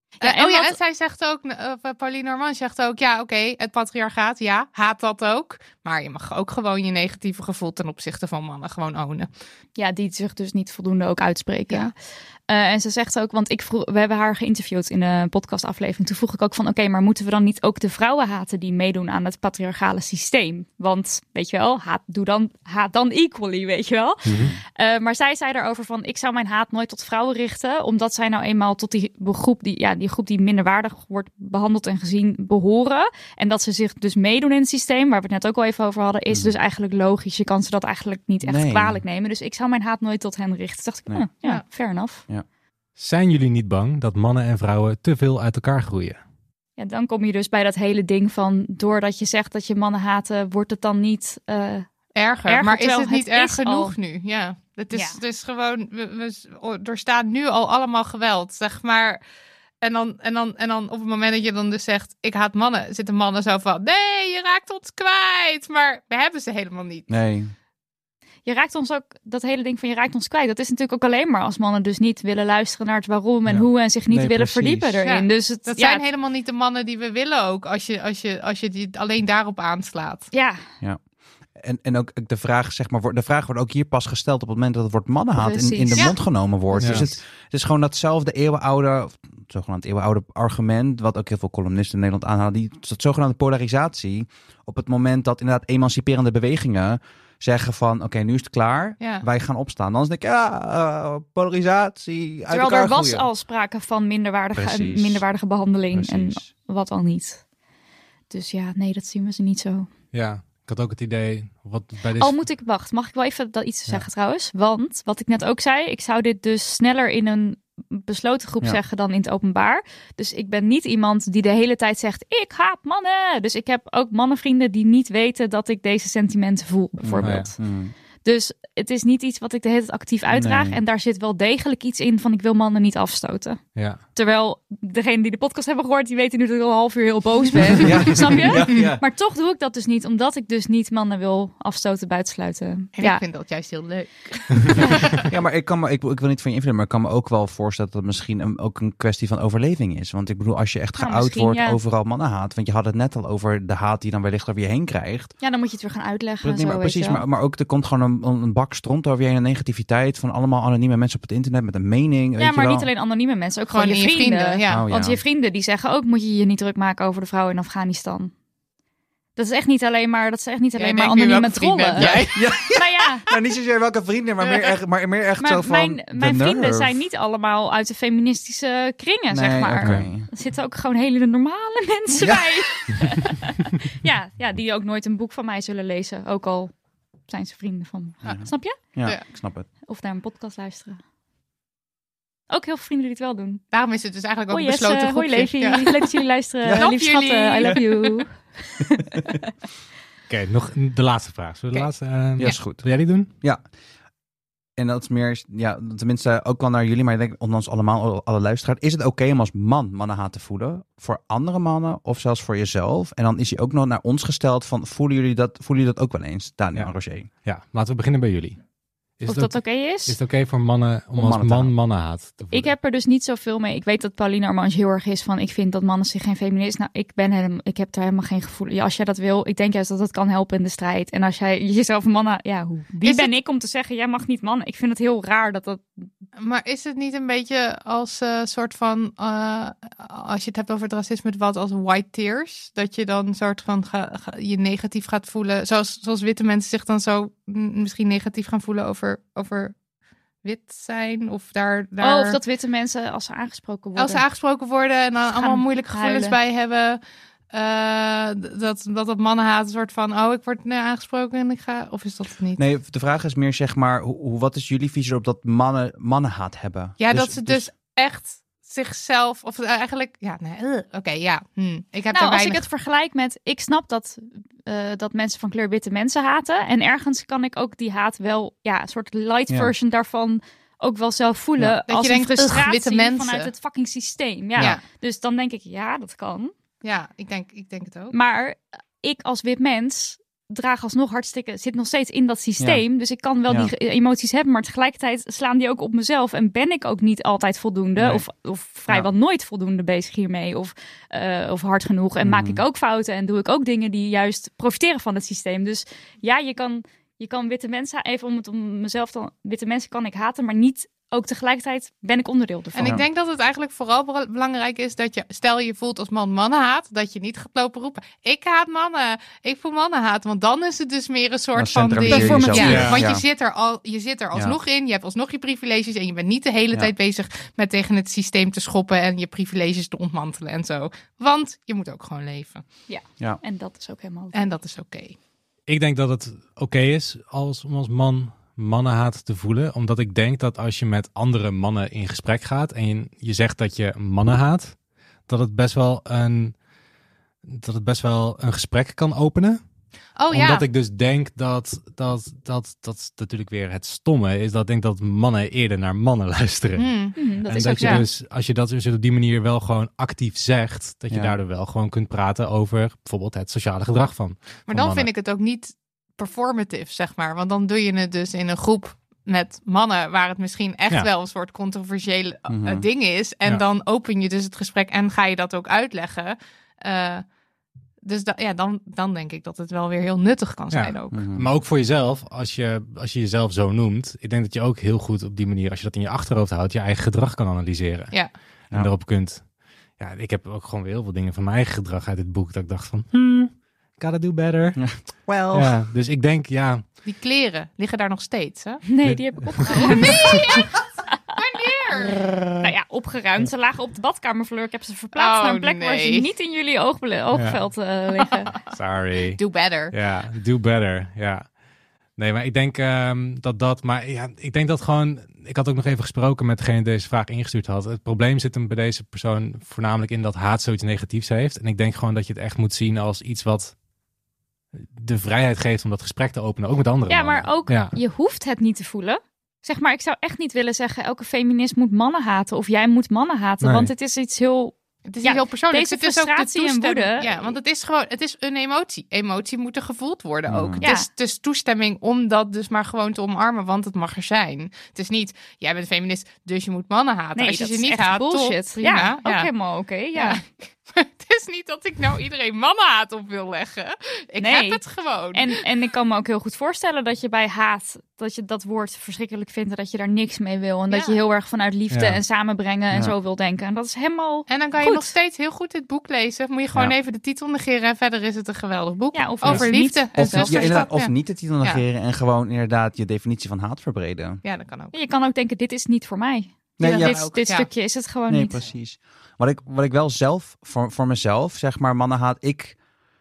Ja, en oh ja, wat- en zij zegt ook, uh, Pauline Norman zegt ook, ja, oké, okay, het patriarchaat, ja, haat dat ook. Maar je mag ook gewoon je negatieve gevoel ten opzichte van mannen gewoon ownen. Ja, die zich dus niet voldoende ook uitspreken. Ja. Uh, en ze zegt ook, want ik vroeg, we hebben haar geïnterviewd in een podcastaflevering. Toen vroeg ik ook van, oké, okay, maar moeten we dan niet ook de vrouwen haten die meedoen aan het patriarchale systeem? Want, weet je wel, haat, doe dan, haat dan equally, weet je wel. Mm-hmm. Uh, maar zij zei daarover van, ik zou mijn haat nooit tot vrouwen richten, omdat zij nou eenmaal tot die groep die, ja, die groep die minderwaardig wordt behandeld en gezien behoren. En dat ze zich dus meedoen in het systeem, waar we het net ook al even over hadden, is dus eigenlijk logisch. Je kan ze dat eigenlijk niet echt Nee. kwalijk nemen. Dus ik zou mijn haat nooit tot hen richten. Toen dacht ik, Nee. ah, ja, Ja. fair enough. Ja. Zijn jullie niet bang dat mannen en vrouwen te veel uit elkaar groeien? Ja, dan kom je dus bij dat hele ding van, doordat je zegt dat je mannen haten, wordt het dan niet uh, Erger, Erger, maar is terwijl het niet het erg is genoeg al- nu? Ja, het is, Ja. het is gewoon, we, we doorstaan nu al allemaal geweld, zeg maar. En dan, en, dan, en dan op het moment dat je dan dus zegt, ik haat mannen, zitten mannen zo van, nee, je raakt ons kwijt. Maar we hebben ze helemaal niet. Nee. Je raakt ons ook, dat hele ding van je raakt ons kwijt. Dat is natuurlijk ook alleen maar als mannen dus niet willen luisteren naar het waarom en Ja. hoe en zich niet Nee, willen precies. verdiepen erin. Ja, Dus het, Dat ja, zijn helemaal niet de mannen die we willen ook, als je, als je, als je die alleen daarop aanslaat. ja, En, en ook de vraag, zeg maar, wordt- de vraag wordt ook hier pas gesteld op het moment dat het woord mannenhaat in, in de Precies. Ja. mond genomen wordt. Ja. Dus het, het is gewoon datzelfde eeuwenoude, of zogenaamd eeuwenoude argument, wat ook heel veel columnisten in Nederland aanhalen, die dat zogenaamde polarisatie. Op het moment dat inderdaad emanciperende bewegingen zeggen van, oké, okay, nu is het klaar, Ja. wij gaan opstaan. Dan denk ik, ja, uh, polarisatie, uit terwijl elkaar er was groeien. al sprake van minderwaardige, Precies. minderwaardige behandeling Precies. en wat al niet. Dus ja, nee, dat zien we ze niet zo. Ja, ik had ook het idee, wat bij deze... Al moet ik, wacht, mag ik wel even dat iets zeggen trouwens? Want, wat ik net ook zei, ik zou dit dus sneller in een besloten groep Ja. zeggen dan in het openbaar. Dus ik ben niet iemand die de hele tijd zegt, ik haat mannen. Dus ik heb ook mannenvrienden die niet weten dat ik deze sentimenten voel, bijvoorbeeld. Hmm. Dus het is niet iets wat ik de hele tijd actief uitdraag. Nee. En daar zit wel degelijk iets in van, ik wil mannen niet afstoten. Ja. Terwijl degene die de podcast hebben gehoord, die weten nu dat ik al een half uur heel boos ben. Ja. Snap je? Ja, ja. Maar toch doe ik dat dus niet, omdat ik dus niet mannen wil afstoten, buitensluiten. En Ja, ik vind dat juist heel leuk. Ja, maar ik, kan me, ik, ik wil niet van je invloeden, maar ik kan me ook wel voorstellen dat het misschien een, ook een kwestie van overleving is. Want ik bedoel, als je echt Nou, geout misschien, wordt ja. overal mannenhaat, want je had het net al over de haat die dan wellicht over je heen krijgt. ja, dan moet je het weer gaan uitleggen. Nee, en maar zo, weet precies, je wel. maar, maar ook er komt gewoon een, een bak stront over je heen, een negativiteit van allemaal anonieme mensen op het internet met een mening. weet Ja, je maar wel. niet alleen anonieme mensen, ook Gewoon gewoon, in je je vrienden. vrienden, ja. Oh, Want ja. je vrienden die zeggen ook, moet je je niet druk maken over de vrouwen in Afghanistan. Dat is echt niet alleen maar, dat is echt niet alleen Jij maar denkt nu anonieme welke vrienden trollen. heb jij? Ja, Nou ja, nou, niet zozeer welke vrienden, maar meer echt, maar meer echt zo maar van mijn, de mijn vrienden nerve. zijn niet allemaal uit de feministische kringen, zeg Nee, maar. oké. Er zitten ook gewoon hele normale mensen Ja. bij. ja, ja, die ook nooit een boek van mij zullen lezen. Ook al zijn ze vrienden van me. Ja. Snap je? Ja, Ja. ik snap het. Of naar een podcast luisteren. Ook heel veel vrienden die het wel doen. Daarom is het dus eigenlijk ook Hoi een besloten Jesse, hoi groepje. Levi. Ja. Leuk dat jullie luisteren. Ja. Love Lieve jullie. schatten, I love you. Oké, nog de laatste vraag. Zullen we de Oké. laatste... eh, Ja, is goed. Wil jij die doen? Ja. En dat is meer, ja, tenminste ook wel naar jullie, maar ik denk onder ons allemaal, alle luisteraars. Is het oké om als man mannenhaat te voelen voor andere mannen of zelfs voor jezelf? En dan is hij ook nog naar ons gesteld van, voelen jullie dat, voelen jullie dat ook wel eens, Daniel Ja. en Roger? Ja, laten we beginnen bij jullie. Is Of het, dat ook- oké is? is het oké voor mannen om, Om als mannen te man haten? mannenhaat te voelen? Ik heb er dus niet zoveel mee. Ik weet dat Pauline Armange heel erg is van, ik vind dat mannen zich geen feminist. Nou, ik ben helemaal, ik heb daar helemaal geen gevoel. Ja, als jij dat wil, ik denk juist dat het kan helpen in de strijd. En als jij jezelf een mannen, ja, hoe, wie Is ben het- ik om te zeggen, jij mag niet mannen? Ik vind het heel raar dat dat. Maar is het niet een beetje als eh, soort van, eh, als je het hebt over het racisme, wat als white tears? Dat je dan soort van ga, ga- je negatief gaat voelen. Zoals, zoals witte mensen zich dan zo mm, misschien negatief gaan voelen over, over wit zijn. Of daar, daar... Oh, of dat witte mensen als ze aangesproken worden. Als ze aangesproken worden en dan Gaan allemaal moeilijke gevoelens huilen. bij hebben. eh, dat, dat dat mannenhaat een soort van, oh, ik word nee, aangesproken en ik ga... Of is dat het niet? Nee, de vraag is meer zeg maar, hoe, hoe- wat is jullie visie op dat mannen mannenhaat hebben? Ja, dat ze dus echt zichzelf, of eigenlijk, ja, nee, eh, oké, ja. Hm. Ik heb Nou, er als ik weinig... het vergelijk met, ik snap dat, eh, dat mensen van kleur witte mensen haten. En ergens kan ik ook die haat wel, ja, een soort light Ja. version daarvan ook wel zelf voelen. Ja. Dat Als je een denkt, ugh, frustratie witte mensen. vanuit het fucking systeem. Ja. Ja. Dus dan denk ik, ja, dat kan. Ja, ik denk, ik denk het ook. Maar ik als wit mens draag alsnog hartstikke, zit nog steeds in dat systeem. Ja. Dus ik kan wel Ja. die emoties hebben, maar tegelijkertijd slaan die ook op mezelf. En ben ik ook niet altijd voldoende Nee. of, of vrijwel Ja. nooit voldoende bezig hiermee. Of, uh, of hard genoeg. En maak Mhm. ik ook fouten en doe ik ook dingen die juist profiteren van het systeem. Dus ja, je kan, je kan witte mensen, even om het om mezelf dan, witte mensen kan ik haten, maar niet ook tegelijkertijd ben ik onderdeel ervan. En ik denk dat het eigenlijk vooral be- belangrijk is dat je, stel je voelt als man mannenhaat, dat je niet gaat lopen roepen, ik haat mannen, ik voel mannenhaat. Want dan is het dus meer een soort Dan van centraliseer ding. je jezelf. Ja, Ja. want Ja. je zit er al, je zit er alsnog in, je hebt alsnog je privileges en je bent niet de hele Ja. tijd bezig met tegen het systeem te schoppen en je privileges te ontmantelen en zo. Want je moet ook gewoon leven. En dat is ook helemaal... En dat is oké. Ik denk dat het oké is als, om als man mannenhaat te voelen. Omdat ik denk dat als je met andere mannen in gesprek gaat en je, je zegt dat je mannen haat, dat het best wel een, dat het best wel een gesprek kan openen. Oh ja. Omdat ik dus denk dat, dat, dat, dat natuurlijk weer het stomme is, dat ik denk dat mannen eerder naar mannen luisteren. Hmm. Hmm, dat en is dat ook je zo. dus, als je dat dus op die manier wel gewoon actief zegt, dat je Ja. daardoor wel gewoon kunt praten over bijvoorbeeld het sociale gedrag van. Maar van dan mannen. vind ik het ook niet performative, zeg maar. Want dan doe je het dus in een groep met mannen waar het misschien echt Ja. wel een soort controversiële uh, Mhm. ding is. En Ja. dan open je dus het gesprek en ga je dat ook uitleggen. Uh, dus da- ja, dan, dan denk ik dat het wel weer heel nuttig kan Ja. zijn ook. Mhm. Maar ook voor jezelf, als je, als je jezelf zo noemt, ik denk dat je ook heel goed op die manier, als je dat in je achterhoofd houdt, je eigen gedrag kan analyseren. Ja. En Ja. daarop kunt. Ja, ik heb ook gewoon weer heel veel dingen van mijn eigen gedrag uit dit boek dat ik dacht van, hmm, gotta do better. Well. Ja, dus ik denk, ja, Die kleren liggen daar nog steeds, hè? Nee, die heb ik opgeruimd. Wanneer? Nou ja, opgeruimd. Ze lagen op de badkamervloer. Ik heb ze verplaatst Oh, naar een plek waar ze nee. niet in jullie oogbele- oogveld uh, liggen. sorry. Do better. Ja, do better. Ja. Nee, maar ik denk ehm, dat dat, maar ja, ik denk dat gewoon, ik had ook nog even gesproken met degene die deze vraag ingestuurd had. Het probleem zit hem bij deze persoon voornamelijk in dat haat zoiets negatiefs heeft. En ik denk gewoon dat je het echt moet zien als iets wat de vrijheid geeft om dat gesprek te openen, ook met anderen. Ja, mannen. maar ook, Ja. je hoeft het niet te voelen. Zeg maar, ik zou echt niet willen zeggen, elke feminist moet mannen haten. Of jij moet mannen haten. Nee. Want het is iets heel... Het is Ja, heel persoonlijk. deze Het is ook de frustratie en toestemming. woede- Ja, want het is gewoon, het is een emotie. Emotie moet er gevoeld worden ook. Mhm. Ja. Het, is, het is toestemming om dat dus maar gewoon te omarmen, want het mag er zijn. Het is niet, jij bent feminist, dus je moet mannen haten. Nee, Als je dat ze is niet echt haat, bullshit. top, prima. Ja, ook Ja. helemaal oké. ja. Ja. Het is niet dat ik nou iedereen mannenhaat op wil leggen. Ik Nee. heb het gewoon. En, en ik kan me ook heel goed voorstellen dat je bij haat, dat je dat woord verschrikkelijk vindt en dat je daar niks mee wil. En dat Ja. je heel erg vanuit liefde Ja. en samenbrengen en Ja. zo wil denken. En dat is helemaal... En dan kan je Goed. nog steeds heel goed dit boek lezen. Moet je gewoon Ja. even de titel negeren en verder is het een geweldig boek. Ja, of over niet. liefde en Of, ja, zusterschap. inderdaad, of Ja. niet de titel negeren en gewoon inderdaad je definitie van haat verbreden. Ja, dat kan ook. Je kan ook denken, dit is niet voor mij. Nee, Ja, ja, dit ook. dit Ja. stukje is het gewoon nee, niet. precies. Wat ik, wat ik wel zelf, voor, voor mezelf, zeg maar, mannenhaat, ik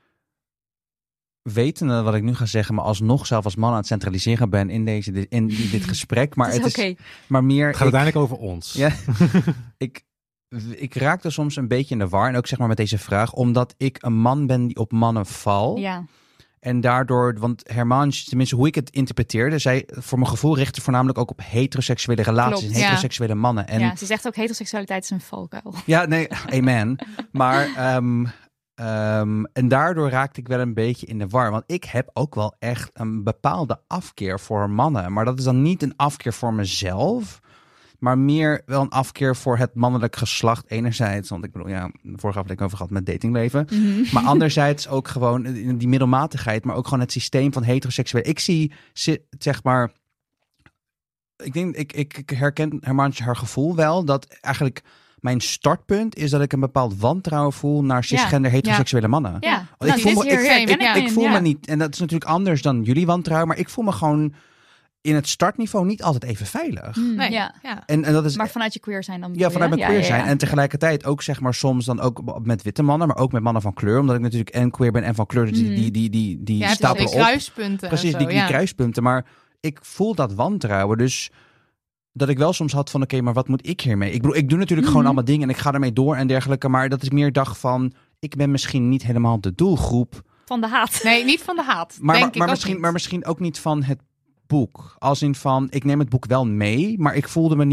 wetende wat ik nu ga zeggen, maar alsnog zelf als man aan het centraliseren ben in, deze, in dit gesprek. Maar Het het is is, oké. maar meer... Het gaat ik- uiteindelijk over ons. Ja, ik, ik raakte soms een beetje in de war. En ook zeg maar met deze vraag. Omdat ik een man ben die op mannen val. Ja. En daardoor, want Hermange, tenminste hoe ik het interpreteerde. Zij voor mijn gevoel richtte voornamelijk ook op heteroseksuele relaties. Klopt, en ja. heteroseksuele mannen. En ja, ze zegt ook heteroseksualiteit is een valkuil. ja, nee, amen. Maar, ehm, ehm, en daardoor raakte ik wel een beetje in de war. Want ik heb ook wel echt een bepaalde afkeer voor mannen. Maar dat is dan niet een afkeer voor mezelf. Maar meer wel een afkeer voor het mannelijk geslacht enerzijds. Want ik bedoel, ja, de vorige aflevering over gehad met datingleven. Maar anderzijds ook gewoon die middelmatigheid. Maar ook gewoon het systeem van heteroseksueel. Ik zie, zi- zeg maar... Ik denk, ik, ik, ik herken Hermantje haar gevoel wel. Dat eigenlijk mijn startpunt is dat ik een bepaald wantrouwen voel naar cisgender heteroseksuele mannen. Ja, Want nou, ik voel, dit me, hier ik, herken ik, ik ik in, voel ja. me niet, en dat is natuurlijk anders dan jullie wantrouwen, maar ik voel me gewoon in het startniveau niet altijd even veilig. Hmm, Nee. ja. Ja. En, en dat is Maar vanuit je queer zijn dan ja, bedoel vanuit je? mijn queer Ja, ja, zijn. ja. En tegelijkertijd ook zeg maar soms dan ook met witte mannen, maar ook met mannen van kleur. Omdat ik natuurlijk en queer ben en van kleur. Dus die, Mhm. die, die, die, die Ja, het is stapelen die op. kruispunten. Precies, en die, zo, die ja. kruispunten. Maar ik voel dat wantrouwen. Dus dat ik wel soms had van, oké, maar wat moet ik hiermee? Ik bedoel, ik doe natuurlijk Mhm. gewoon allemaal dingen en ik ga ermee door en dergelijke. Maar dat ik meer dacht van, ik ben misschien niet helemaal de doelgroep. Van de haat. Nee, niet van de haat. Maar, denk maar, ik maar ook misschien, niet. maar misschien ook niet van het boek. Als in van, ik neem het boek wel mee, maar ik voelde me niet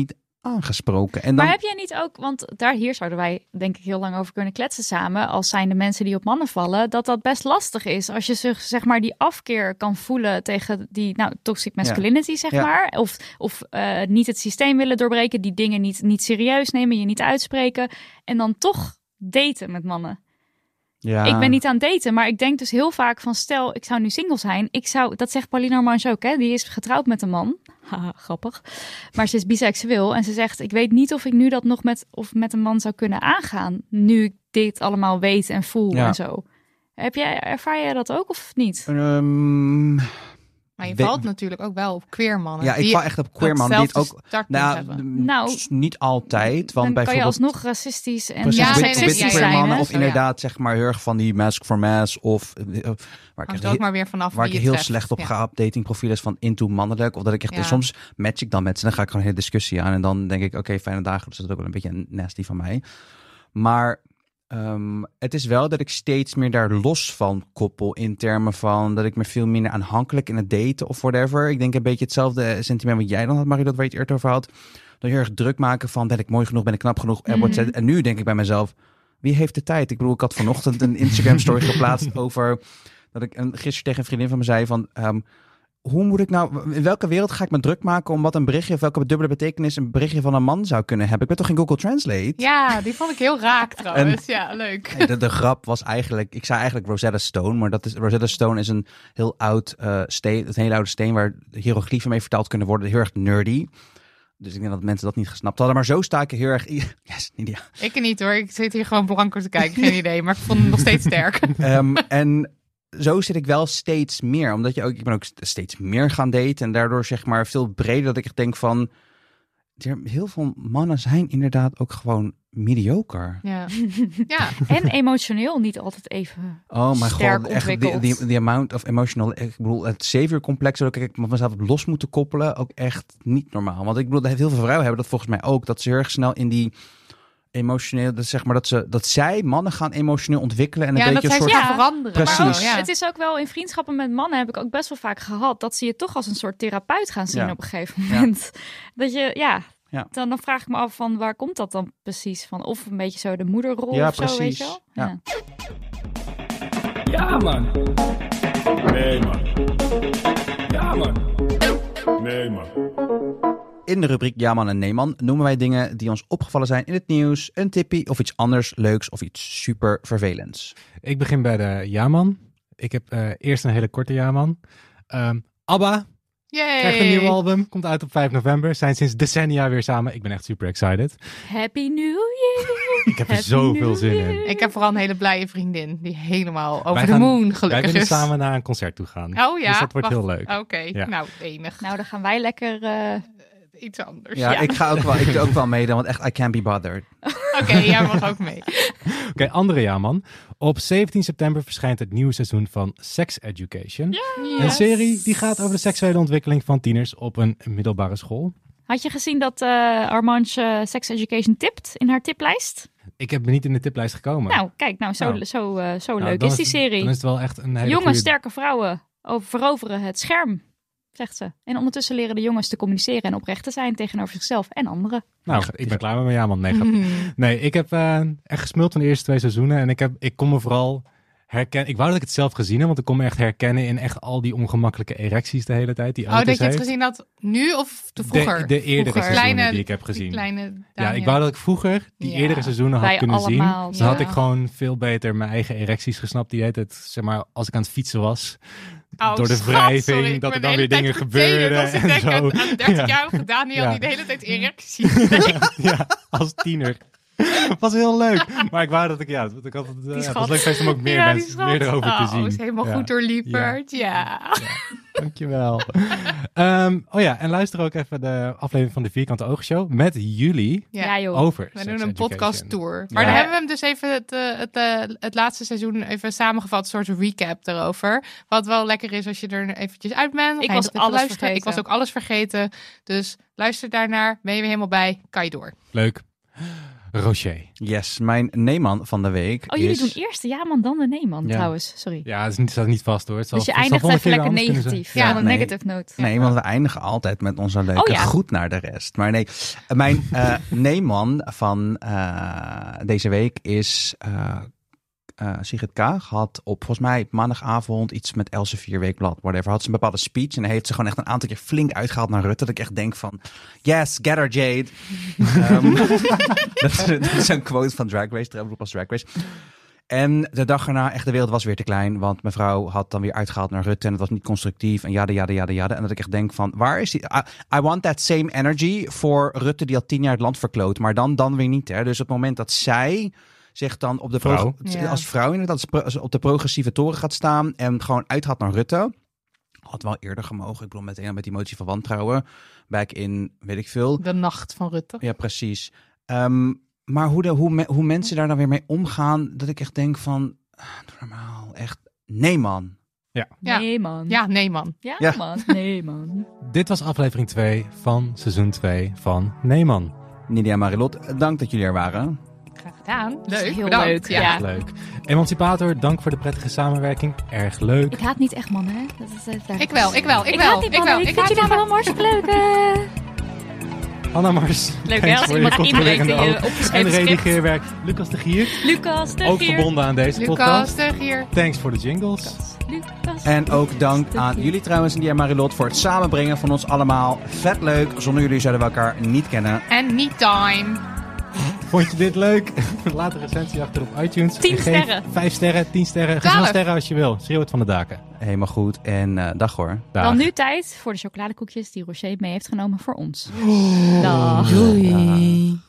aangesproken. En dan, Maar heb jij niet ook, want daar hier zouden wij denk ik heel lang over kunnen kletsen samen, als zijn de mensen die op mannen vallen, dat dat best lastig is. Als je zich, zeg maar, die afkeer kan voelen tegen die, nou, toxic masculinity, ja. zeg ja. maar. Of, of uh, niet het systeem willen doorbreken, die dingen niet, niet serieus nemen, je niet uitspreken. En dan toch daten met mannen. Ja. Ik ben niet aan het daten, maar ik denk dus heel vaak van, stel, ik zou nu single zijn. Ik zou, dat zegt Paulina Armange ook, hè? Die is getrouwd met een man. Haha, grappig. Maar ze is biseksueel en ze zegt, ik weet niet of ik nu dat nog met, of met een man zou kunnen aangaan. Nu ik dit allemaal weet en voel ja. en zo. Heb jij, ervaar jij dat ook of niet? Um, maar je valt we, natuurlijk ook wel op queer mannen. Ja, ik val echt op queer mannen die het ook nou, nou, niet altijd. Want dan bijvoorbeeld, kan je alsnog racistisch en precies, ja, wit, nee, nee, wit nee, queer zijn, mannen hè? of inderdaad zeg maar heel erg van die mask for mass of uh, waar ik, er ook maar weer vanaf waar ik heel treft. slecht op ja. ga op datingprofielen is van into mannelijk of dat ik echt ja. soms match ik dan met ze en dan ga ik gewoon een hele discussie aan en dan denk ik oké okay, fijne dagen, dus dat is ook wel een beetje nasty van mij. Maar Um, het is wel dat ik steeds meer daar los van koppel in termen van dat ik me veel minder aanhankelijk in het daten of whatever. Ik denk een beetje hetzelfde sentiment wat jij dan had, Marie, dat waar je het eerder over had. Dat je erg druk maken van ben ik mooi genoeg, ben ik knap genoeg. Mm-hmm. En, en nu denk ik bij mezelf, wie heeft de tijd? Ik bedoel, ik had vanochtend een Instagram story geplaatst over dat ik een, gisteren tegen een vriendin van me zei van um, hoe moet ik nou, in welke wereld ga ik me druk maken om wat een berichtje of welke dubbele betekenis een berichtje van een man zou kunnen hebben? Ik ben toch geen Google Translate? Ja, die vond ik heel raak trouwens. En, ja, leuk. De, de grap was eigenlijk, ik zei eigenlijk Rosetta Stone, maar dat is, Rosetta Stone is een heel oud uh, steen, een hele oude steen waar hieroglyphen mee vertaald kunnen worden. Heel erg nerdy. Dus ik denk dat mensen dat niet gesnapt hadden. Maar zo sta ik heel erg... Yes, Nidia. Ik niet hoor, ik zit hier gewoon blanco te kijken, geen idee. Maar ik vond het nog steeds sterk. Um, en... Zo zit ik wel steeds meer. Omdat je ook, ik ben ook steeds meer gaan daten. En daardoor zeg maar veel breder dat ik echt denk van... Heel veel mannen zijn inderdaad ook gewoon mediocre. Ja. ja. En emotioneel niet altijd even oh mijn sterk god, echt ontwikkeld. die, die amount of emotional... Ik bedoel, het savior-complex, dat ik mezelf op los moeten koppelen, ook echt niet normaal. Want ik bedoel, heel veel vrouwen hebben dat volgens mij ook. Dat ze heel erg snel in die... emotioneel, dat zeg maar dat ze dat zij mannen gaan emotioneel ontwikkelen en een ja, beetje dat een zij soort gaan veranderen. Precies. Maar ook, ja. Het is ook wel in vriendschappen met mannen heb ik ook best wel vaak gehad dat ze je toch als een soort therapeut gaan zien ja. op een gegeven moment. Ja. Dat je ja, ja. Dan, dan vraag ik me af van waar komt dat dan precies van? Of een beetje zo de moederrol ja, of zo, weet je wel? Ja. Ja. ja man. Nee man. Ja man. Nee man. In de rubriek Ja man en nee man noemen wij dingen die ons opgevallen zijn in het nieuws, een tippie of iets anders leuks of iets super vervelends. Ik begin bij de ja man. Ik heb uh, eerst een hele korte ja man. Um, ABBA Yay. krijgt een nieuw album, komt uit op vijf november. Zijn sinds decennia weer samen. Ik ben echt super excited. Happy New Year! Ik heb er zoveel zin in. Ik heb vooral een hele blije vriendin die helemaal over wij de gaan, moon gelukkig wij willen is. samen naar een concert toe gaan. Oh ja? Dus dat wordt Wacht. heel leuk. Oké, okay. Ja. nou enig. Nou, dan gaan wij lekker... Uh... Iets anders. Ja, ja, ik ga ook wel, ik doe ook wel mee, want echt, I can't be bothered. Oké, okay, jij mag ook mee. Oké, okay, andere ja man. Op zeventien september verschijnt het nieuwe seizoen van Sex Education. Yes. Een serie die gaat over de seksuele ontwikkeling van tieners op een middelbare school. Had je gezien dat uh, Armange uh, Sex Education tipt in haar tiplijst? Ik heb me niet in de tiplijst gekomen. Nou, kijk, nou zo, nou. zo, uh, zo nou, leuk is die is, serie. Dan is het wel echt een hele Jonge, goede... sterke vrouwen over, veroveren het scherm, zegt ze. En ondertussen leren de jongens te communiceren en oprecht te zijn tegenover zichzelf en anderen. Nou, ik ben klaar met mijn ja man. Nee, mm. nee, ik heb uh, echt gesmuld van de eerste twee seizoenen. En ik, heb, ik kon me vooral herkennen. Ik wou dat ik het zelf gezien heb, want ik kon me echt herkennen in echt al die ongemakkelijke erecties de hele tijd. Die oh, dat je heeft. het gezien had nu of te vroeger? De, de eerdere vroeger. seizoenen kleine, die ik heb gezien. Kleine ja, ik wou dat ik vroeger die ja. eerdere seizoenen had Wij kunnen allemaal, zien. Dan ja. had ik gewoon veel beter mijn eigen erecties gesnapt. Die heet het, zeg maar, als ik aan het fietsen was. Oh, door de schat, wrijving, sorry, dat er dan weer dingen gebeuren. Als ik en denk zo. aan een dertig-jarige ja. Daniel ja. die de hele tijd erecties ja, ja, als tiener. Was heel leuk. Maar ik wou dat ik, ja, ik had het, uh, het was leuk geweest om ook meer ja, mensen meer erover oh, te zien. is helemaal ja. goed doorlieperd, ja. ja. ja. Dankjewel. um, oh ja, en luister ook even de aflevering van de Vierkante Oogshow met jullie ja, joh. over We doen een podcast tour. Maar ja. dan hebben we hem dus even het, het, het, het laatste seizoen even samengevat, een soort recap erover. Wat wel lekker is als je er eventjes uit bent. Ik was alles luisteren. vergeten. Ik was ook alles vergeten. Dus luister daarnaar, ben je weer helemaal bij, kan je door. Leuk. Rocher. Yes, mijn neeman van de week Oh, jullie is... doen eerst de ja-man, dan de nee-man Ja. trouwens. Sorry. Ja, het is niet, staat niet vast hoor. Het zal, Dus je het zal eindigt volgende even keer lekker weer anders kunnen negatief. zijn. Ja, Ja, een nee. negative note. Nee, want we eindigen altijd met onze leuke Oh ja. groet naar de rest. Maar nee, mijn uh, neeman van uh, deze week is... Uh, Uh, Sigrid Kaag had op volgens mij maandagavond iets met Elsevier Weekblad, whatever, had ze een bepaalde speech en hij heeft ze gewoon echt een aantal keer flink uitgehaald naar Rutte, dat ik echt denk van, yes, get her Jade. um, dat, is, dat is een quote van Drag Race, RuPaul's Drag Race. En de dag erna, echt de wereld was weer te klein, want mevrouw had dan weer uitgehaald naar Rutte en het was niet constructief en jada, jada, jada, jada. En dat ik echt denk van, waar is die? I, I want that same energy voor Rutte die al tien jaar het land verkloot, maar dan, dan weer niet. Hè? Dus op het moment dat zij zich dan op de Vrouw. pro- Ja. als vrouw inderdaad als pro- op de progressieve toren gaat staan en gewoon uitgaat naar Rutte. Had wel eerder gemogen. Ik bedoel meteen met die motie van wantrouwen. Back in, weet ik veel. De nacht van Rutte. Ja, precies. Um, maar hoe, de, hoe, me, hoe mensen daar dan weer mee omgaan, dat ik echt denk van, ah, doe normaal, echt, nee man. Ja. Nee, man. Ja, nee man. Ja, Ja. man. Nee, man. Dit was aflevering twee van seizoen twee van Neeman. Nidia en Marilot, dank dat jullie er waren. Graag gedaan. is Leuk. heel bedankt. leuk, Ja. ja. Leuk. Emancipator, dank voor de prettige samenwerking. Erg leuk. Ik haat niet echt mannen, hè? Dat is, uh, Ik wel, ik wel, ik Ik wel. haat niet ik mannen. wel. Ik, Ik vind haat jullie mannen. gewoon hartstikke leuk. uh. Anna Mars. Leuk, thanks hè, als voor iemand je inbreekt in controlerende je oog. opgeschreven En script. redigeerwerk. Lucas de Gier. Lucas, de Ook Gier. verbonden aan deze Lucas, podcast. de Gier. Thanks voor de jingles. Lucas. En ook dank de aan Gier. jullie trouwens, Nidia en Marilot, voor het samenbrengen van ons allemaal. Vet leuk. Zonder jullie zouden we elkaar niet kennen. En niet time. Vond je dit leuk? Laat een recensie achter op iTunes. Tien En geef sterren. Vijf sterren, tien sterren. Geef Twaalf. sterren als je wil. Schreeuw het van de daken. Helemaal goed. En uh, dag hoor. Dag. Dan nu tijd voor de chocoladekoekjes die Rocher mee heeft genomen voor ons. Dag. Doei.